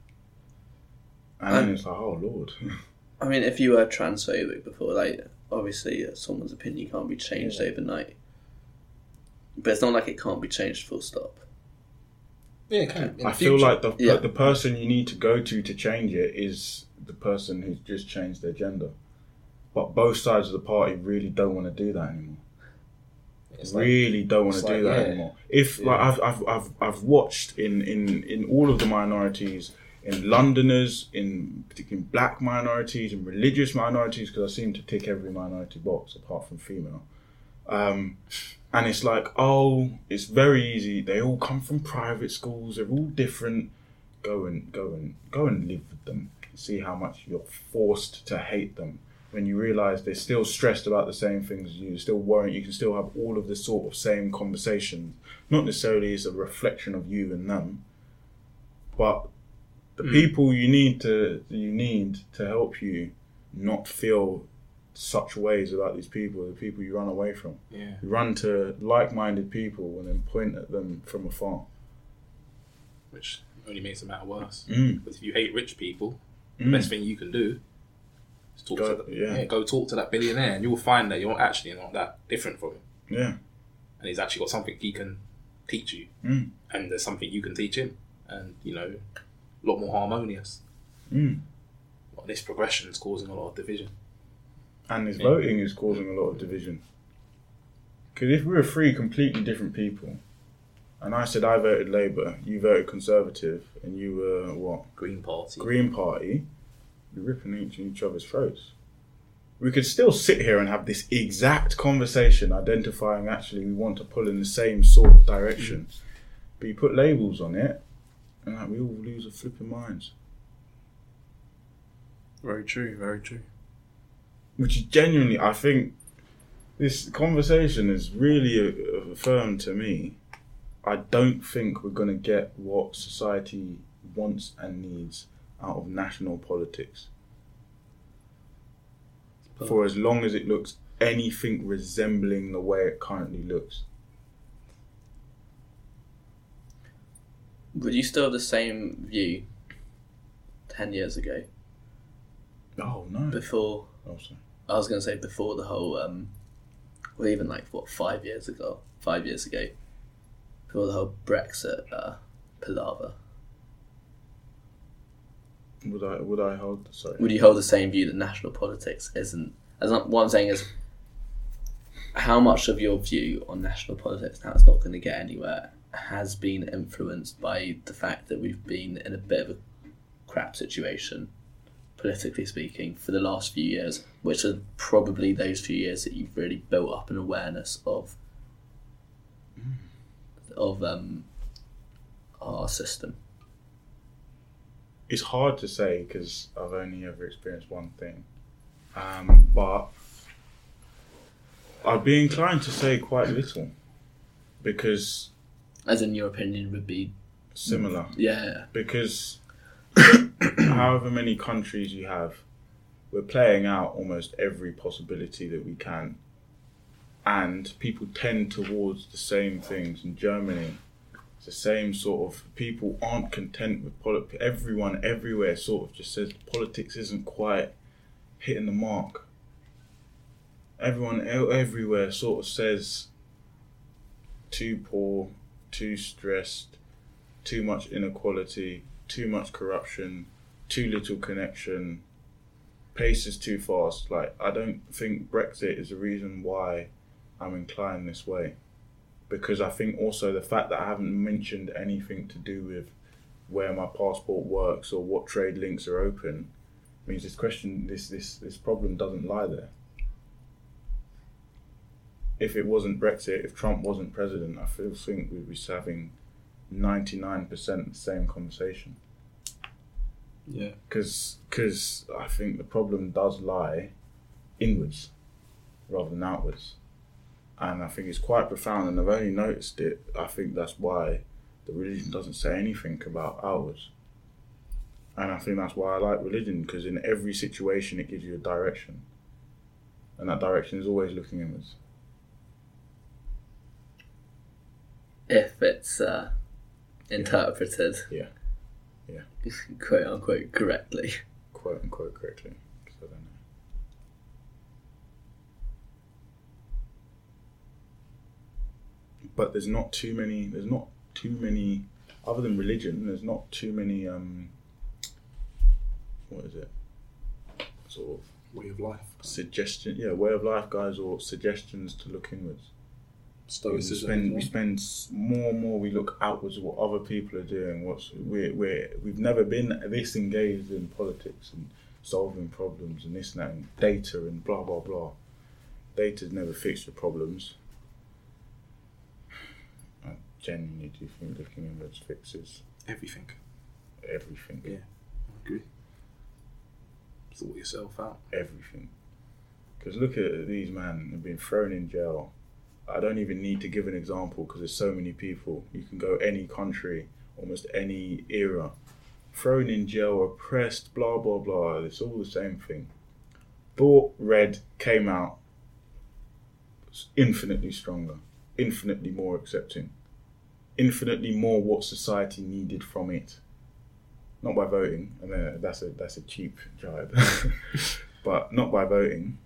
And then Um, it's like, oh Lord. I mean, if you were transphobic before, like, obviously uh, someone's opinion can't be changed Yeah. overnight. But it's not like it can't be changed full stop. Yeah, it can. In I the feel future. like the Yeah. the person you need to go to to change it is the person who's just changed their gender. But both sides of the party really don't want to do that anymore. It's like- really don't want it's to do like, that yeah. anymore. If Yeah. like I've, I've I've I've watched in, in, in all of the minorities, in Londoners, in particularly black minorities, and religious minorities, because I seem to tick every minority box apart from female. Um, and it's like, oh, it's very easy. They all come from private schools. They're all different. Go and go and go and live with them. See how much you're forced to hate them. When you realise they're still stressed about the same things as you, still worrying, you can still have all of the sort of same conversations. Not necessarily as a reflection of you and them, but the Mm. people you need to you need to help you not feel such ways about these people, the people you run away from. Yeah. You run to like-minded people and then point at them from afar. Which only makes the matter worse. Mm. Because if you hate rich people, Mm. the best thing you can do is talk Go- to the, yeah. yeah, go talk to that billionaire, and you'll find that you're actually not that different from him. Yeah. And he's actually got something he can teach you, Mm. and there's something you can teach him, and you know, a lot more harmonious. Mm. Well, this progression is causing a lot of division. And this Yeah. voting is causing a lot of division. Because if we were three completely different people, and I said I voted Labour, you voted Conservative, and you were, what, Green Party. Green Party, we're ripping each, each other's throats. We could still sit here and have this exact conversation, identifying actually we want to pull in the same sort of direction. But you put labels on it, and like, we all lose our flipping minds. Very true. Very true. Which is genuinely, I think, this conversation has really uh, affirmed to me, I don't think we're going to get what society wants and needs out of national politics. For as long as it looks anything resembling the way it currently looks. Would you still have the same view ten years ago? Oh, no. Before, Oh, sorry. I was going to say before the whole, um, well, even like, what, five years ago? Five years ago. Before the whole Brexit uh, palaver. Would I, would I hold, sorry. Would you hold the same view that national politics isn't, as I'm, what I'm saying is, how much of your view on national politics, now it's not going to get anywhere, has been influenced by the fact that we've been in a bit of a crap situation, politically speaking, for the last few years, which are probably those few years that you've really built up an awareness of of um, our system? It's hard to say because I've only ever experienced one thing. Um, but I'd be inclined to say quite little because As in your opinion would be... similar. Yeah. Because however many countries you have, we're playing out almost every possibility that we can. And people tend towards the same things. In Germany, it's the same sort of, people aren't content with politics. Everyone everywhere sort of just says politics isn't quite hitting the mark. Everyone el- everywhere sort of says too poor, too stressed, too much inequality, too much corruption, too little connection, pace is too fast. Like, I don't think Brexit is the reason why I'm inclined this way, because I think also the fact that I haven't mentioned anything to do with where my passport works or what trade links are open means this question, this this this problem doesn't lie there. If it wasn't Brexit, if Trump wasn't president, I feel think we'd be having ninety-nine percent the same conversation. Yeah. Because because I think the problem does lie inwards rather than outwards. And I think it's quite profound, and I've only noticed it. I think that's why the religion doesn't say anything about outwards. And I think that's why I like religion, because in every situation it gives you a direction. And that direction is always looking inwards. If it's uh, interpreted, Yeah. Yeah. quote unquote, correctly. Quote unquote correctly. 'Cause I don't know. But there's not too many, there's not too many, other than religion, there's not too many, um, what is it? Sort of Way of life. suggestion, yeah, way of life guys, or suggestions to look inwards. We Stoicism. spend, we spend s- more and more, we look outwards at what other people are doing. What's we're, we're, we've never been this engaged in politics and solving problems and this and that and data and blah, blah, blah. Data's never fixed the problems. I genuinely do think looking inwards fixes Everything. everything. Yeah. I agree. Sort yourself out. Everything. Because look at these men who've been thrown in jail. I don't even need to give an example because there's so many people. You can go any country, almost any era, thrown in jail, oppressed, blah, blah, blah. It's all the same thing. thought Red came out infinitely stronger, infinitely more accepting, infinitely more what society needed from it. Not by voting, I mean that's a that's a cheap jibe, but not by voting.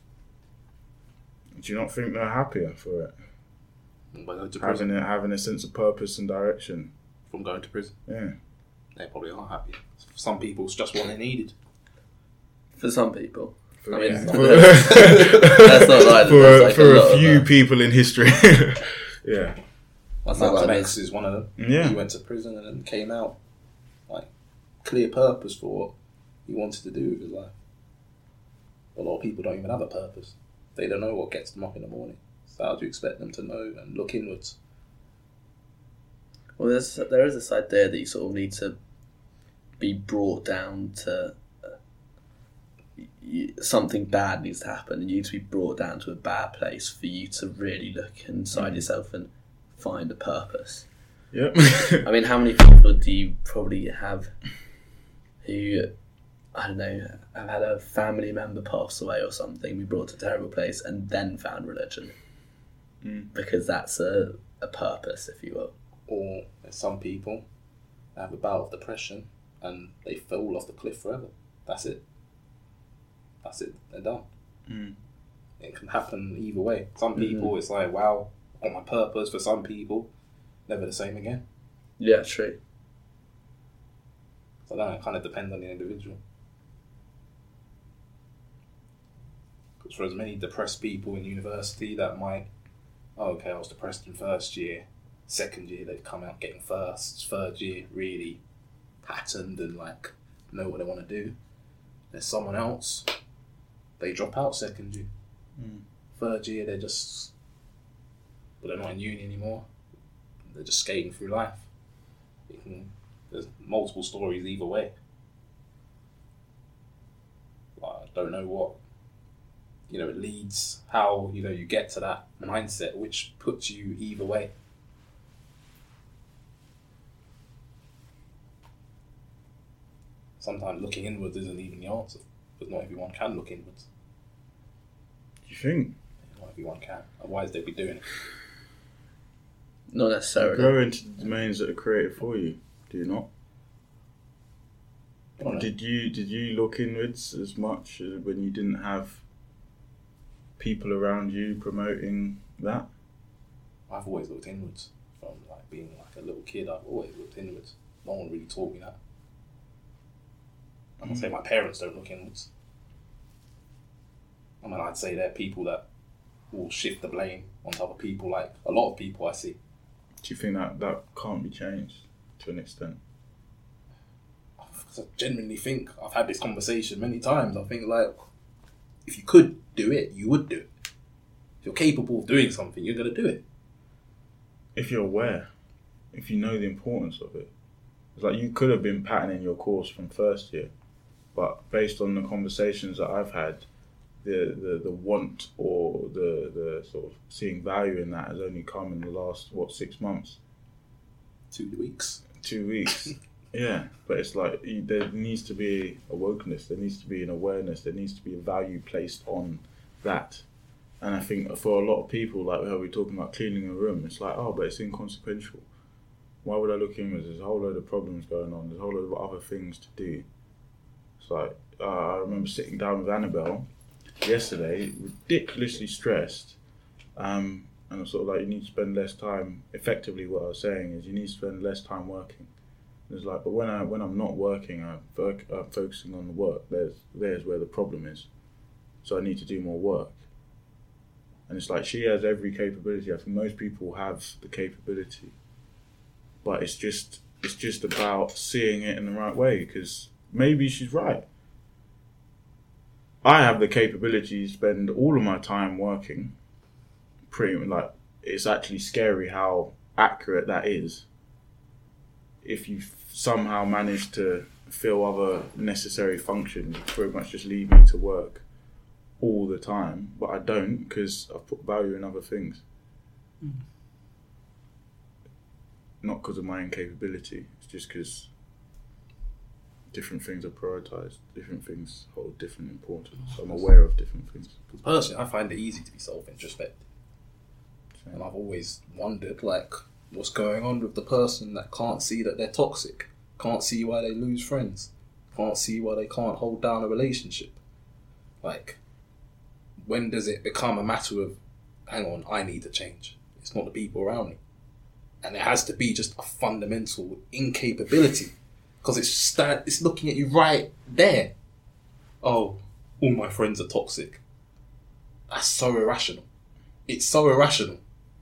Do you not think they're happier for it? By going to Having prison. a having a sense of purpose and direction. From going to prison. Yeah. They probably are happy. For some people, it's just what they needed. For some people. For, I mean, yeah. it's not- that's not like for there's a, like for a a, lot of, few uh, people in history. Yeah. That's not Malcolm like X this. is one of them. Yeah. He went to prison and then came out. Like, clear purpose for what he wanted to do with his life. A lot of people don't even have a purpose. They don't know what gets them up in the morning. So how do you expect them to know and look inwards? Well, there's, there is this idea that you sort of need to be brought down to uh, you, something bad needs to happen, and you need to be brought down to a bad place for you to really look inside Mm. yourself and find a purpose. Yep. I mean, how many people do you probably have who, I don't know, have had a family member pass away or something, be brought to a terrible place, and then found religion? Mm. Because that's a, a purpose, if you will. Or there's some people that have a bout of depression and they fall off the cliff forever. That's it. That's it. They're done. Mm. It can happen either way. Some Mhm. people, it's like, wow, I got my purpose. For some people, never the same again. Yeah, true. So that kind of depends on the individual. Because for as many depressed people in university that might, oh, okay, I was depressed in first year, second year they've come out getting first, third year really patterned and like know what they want to do. There's someone else, they drop out second year. Mm. Third year they're just, but they're not in uni anymore. They're just skating through life. It can, there's multiple stories either way. Like, I don't know what, you know, it leads, how, you know, you get to that mindset which puts you either way. Sometimes looking inwards isn't even the answer, because not everyone can look inwards. Do you think? Not everyone can. Otherwise they'd be doing it. Not necessarily. Grow into the domains that are created for you. Do you not? I don't know. Did you did you look inwards as much as when you didn't have people around you promoting that? I've always looked inwards. From like being like a little kid, I've always looked inwards. No one really taught me that. I'm not saying my parents don't look inwards. I mean, I'd say they're people that will shift the blame onto other people, like a lot of people I see. Do you think that that can't be changed to an extent? Because I genuinely think, I've had this conversation many times, I think like, if you could do it, you would do it. If you're capable of doing something, you're going to do it. If you're aware, if you know the importance of it. It's like you could have been patterning your course from first year, but based on the conversations that I've had, the, the, the want or the, the sort of seeing value in that has only come in the last, what, six months? Two weeks. Two weeks. Yeah, but it's like you- there needs to be awokeness, there needs to be an awareness, there needs to be a value placed on that. And I think for a lot of people, like how we're talking about cleaning a room, it's like, oh, but it's inconsequential. Why would I look inwards? There's a whole load of problems going on. There's a whole load of other things to do. It's like, uh, I remember sitting down with Annabelle yesterday, ridiculously stressed. Um, and I'm sort of like, you need to spend less time, effectively what I was saying is you need to spend less time working. And it's like, but when, I, when I'm not working, I'm, fo- I'm focusing on the work. There's, there's where the problem is. So I need to do more work. And it's like, she has every capability. I think most people have the capability. But it's just it's just about seeing it in the right way, because maybe she's right. I have the capability to spend all of my time working. Pretty like it's actually scary how accurate that is. If you somehow manage to fill other necessary functions, you pretty much just leave me to work all the time. But I don't, because I've put value in other things. Mm. Not because of my incapability. It's just because different things are prioritised. Different things hold different importance. I'm aware of different things. Personally, I find it easy to be self-introspective. And I've always wondered, like, what's going on with the person that can't see that they're toxic, can't see why they lose friends, can't see why they can't hold down a relationship. Like, when does it become a matter of, hang on, I need to change? It's not the people around me. And it has to be just a fundamental incapability. Because it's, sta- it's looking at you right there. Oh, all my friends are toxic. That's so irrational. It's so irrational.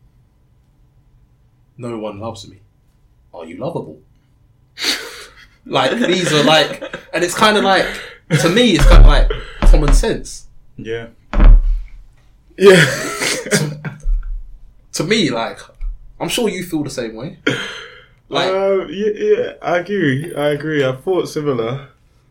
No one loves me. Are you lovable? Like, these are like... And it's kind of like... To me, it's kind of like common sense. Yeah. Yeah. to, to me, like... I'm sure you feel the same way. Like, uh, yeah, yeah, I agree. I agree. I thought similar.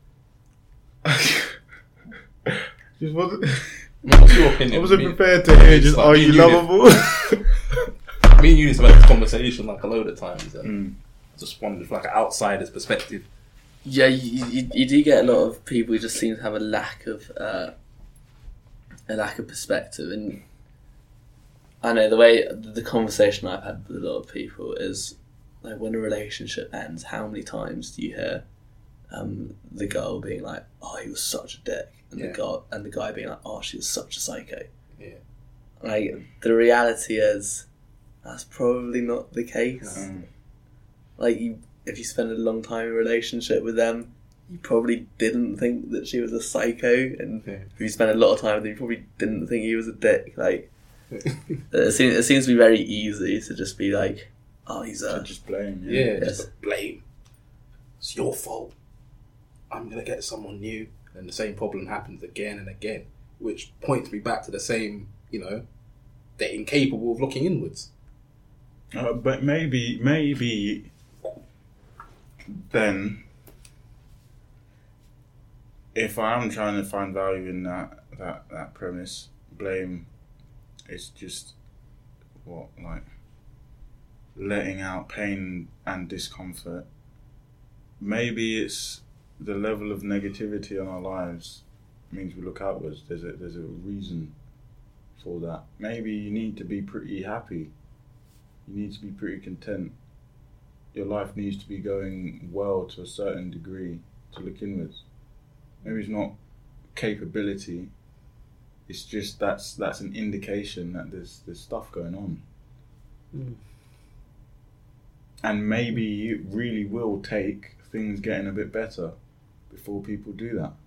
Just wasn't... What's your opinion? I wasn't me, prepared to hear just, like, are you lovable? Me and you have had this conversation like a load of times. And mm. I just wondered, like, an outsider's perspective. Yeah, you, you, you do get a lot of people who just seem to have a lack of uh, a lack of perspective, and I know the way the conversation I've had with a lot of people is like, when a relationship ends, how many times do you hear um, the girl being like, "Oh, he was such a dick," and yeah. the guy and the guy being like, "Oh, she was such a psycho." Yeah. Like, the reality is, that's probably not the case. Mm. Like, you, if you spend a long time in a relationship with them, you probably didn't think that she was a psycho, and yeah. if you spent a lot of time with them, you probably didn't think he was a dick. Like, it seems it seems to be very easy to just be like, "Oh, he's a..." To just blame. Yeah, Yeah, yeah yes. just blame. It's your fault. I'm gonna get someone new, and the same problem happens again and again, which points me back to the same. You know, they're incapable of looking inwards. Uh, but maybe, maybe then, if I am trying to find value in that, that, that premise, blame is just, what, like, letting out pain and discomfort. Maybe it's the level of negativity in our lives means we look outwards. There's a, there's a reason for that. Maybe you need to be pretty happy. You need to be pretty content. Your life needs to be going well to a certain degree to look inwards. Maybe it's not capability. It's just that's that's an indication that there's there's stuff going on. Mm. And maybe it really will take things getting a bit better before people do that.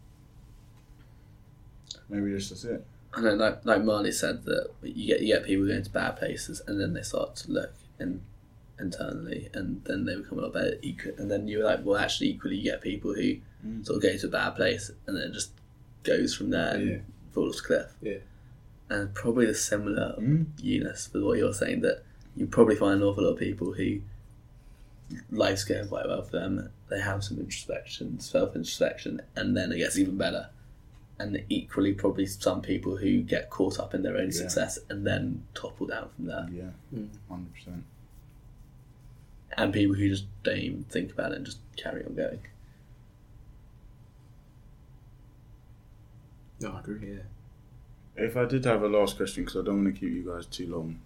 Maybe that's just it. I know, like like Marley said, that you get you get people going to bad places, and then they start to look in, internally, and then they become a lot better. And then you're like, well, actually, equally, you get people who mm. sort of go to a bad place, and then it just goes from there yeah. and falls off a cliff. Yeah. And probably the similar mm. Eunice with what you're saying, that you probably find an awful lot of people who life's going quite well for them. They have some introspection, self-introspection, and then it gets even better. And equally, probably some people who get caught up in their own yeah. success and then topple down from there. Yeah, mm. one hundred percent. And people who just don't even think about it and just carry on going. No, I agree, yeah. If I did have a last question, because I don't want to keep you guys too long,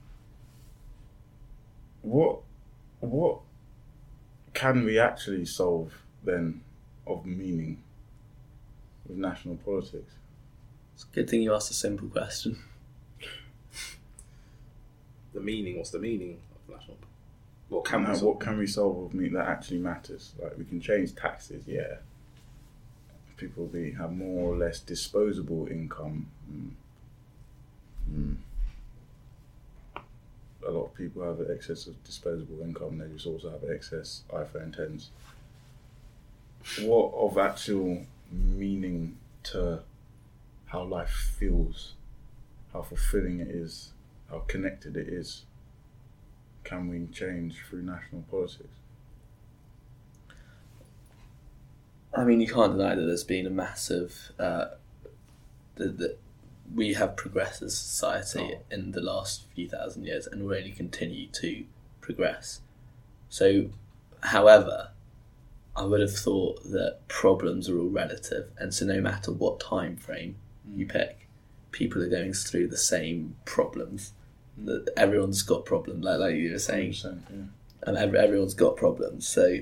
what what can we actually solve then of meaning with national politics? It's a good thing you asked a simple question. The meaning, what's the meaning of national? What can No, we solve? what can we solve of meaning that actually matters? Like, we can change taxes, yeah. People be have more or less disposable income. Mm. Mm. A lot of people have an excess of disposable income. They just also have excess iPhone tens. What of actual meaning to how life feels, how fulfilling it is, how connected it is, can we change through national politics? I mean, you can't deny that there's been a massive... Uh, that, that we have progressed as a society oh. in the last few thousand years, and really continue to progress. So, however, I would have thought that problems are all relative, and so no matter what time frame you pick, people are going through the same problems. That everyone's got problems, like like you were saying, yeah. and every, everyone's got problems. So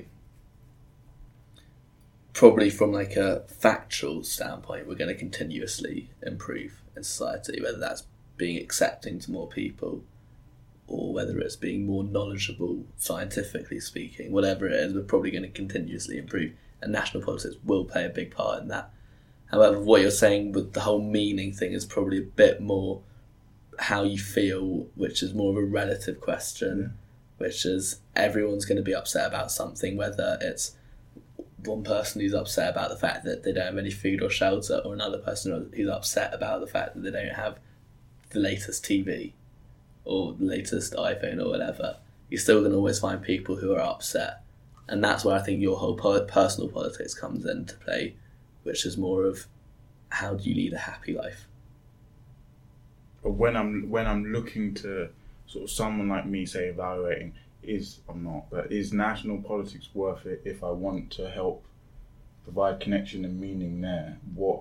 probably from like a factual standpoint, we're going to continuously improve in society, whether that's being accepting to more people, or whether it's being more knowledgeable, scientifically speaking, whatever it is, we're probably going to continuously improve, and national politics will play a big part in that. However, what you're saying with the whole meaning thing is probably a bit more how you feel, which is more of a relative question, yeah. which is everyone's going to be upset about something, whether it's one person who's upset about the fact that they don't have any food or shelter, or another person who's upset about the fact that they don't have the latest T V or the latest iPhone or whatever. You're still going to always find people who are upset, and that's where I think your whole personal politics comes into play, which is more of how do you lead a happy life. But when I'm when I'm looking to sort of someone like me, say, evaluating, is I'm not, but is national politics worth it if I want to help provide connection and meaning there? What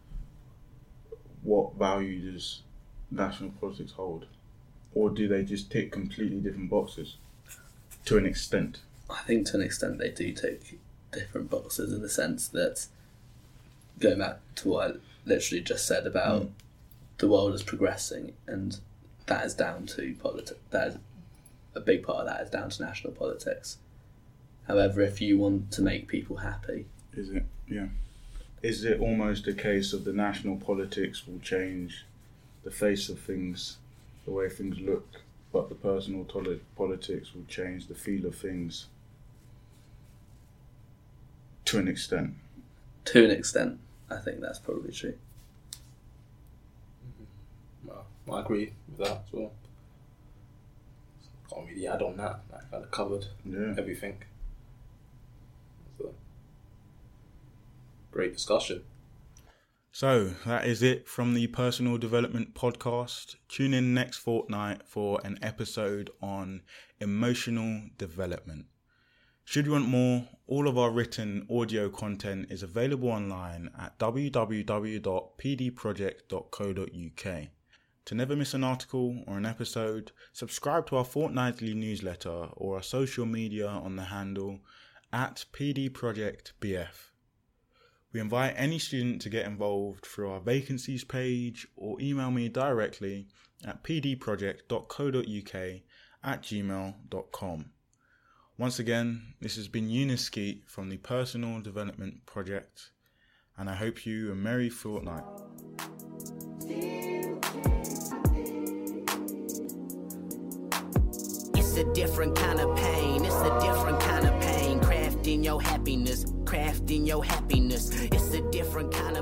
what value does national politics hold? Or do they just tick completely different boxes to an extent? I think to an extent they do tick different boxes, in the sense that, going back to what I literally just said about mm. the world is progressing, and that is down to politics. That is a big part of that is down to national politics. However, if you want to make people happy, is it yeah? Is it almost a case of the national politics will change the face of things, the way things look, but the personal toli- politics will change the feel of things to an extent? To an extent, I think that's probably true. Well, I agree with that as well. Can't really add on that. I kind of covered yeah. everything. It's a great discussion. So that is it from the Personal Development Podcast. Tune in next fortnight for an episode on emotional development. Should you want more, all of our written audio content is available online at w w w dot p d project dot co dot u k. To never miss an article or an episode, subscribe to our fortnightly newsletter or our social media on the handle at P D Project B F. We invite any student to get involved through our vacancies page, or email me directly at p d project dot co dot u k at gmail dot com. Once again, this has been Eunice Skeet from the Personal Development Project, and I hope you a merry fortnight. It's a different kind of pain, it's a different kind of pain. Crafting your happiness, crafting your happiness. It's a different kind of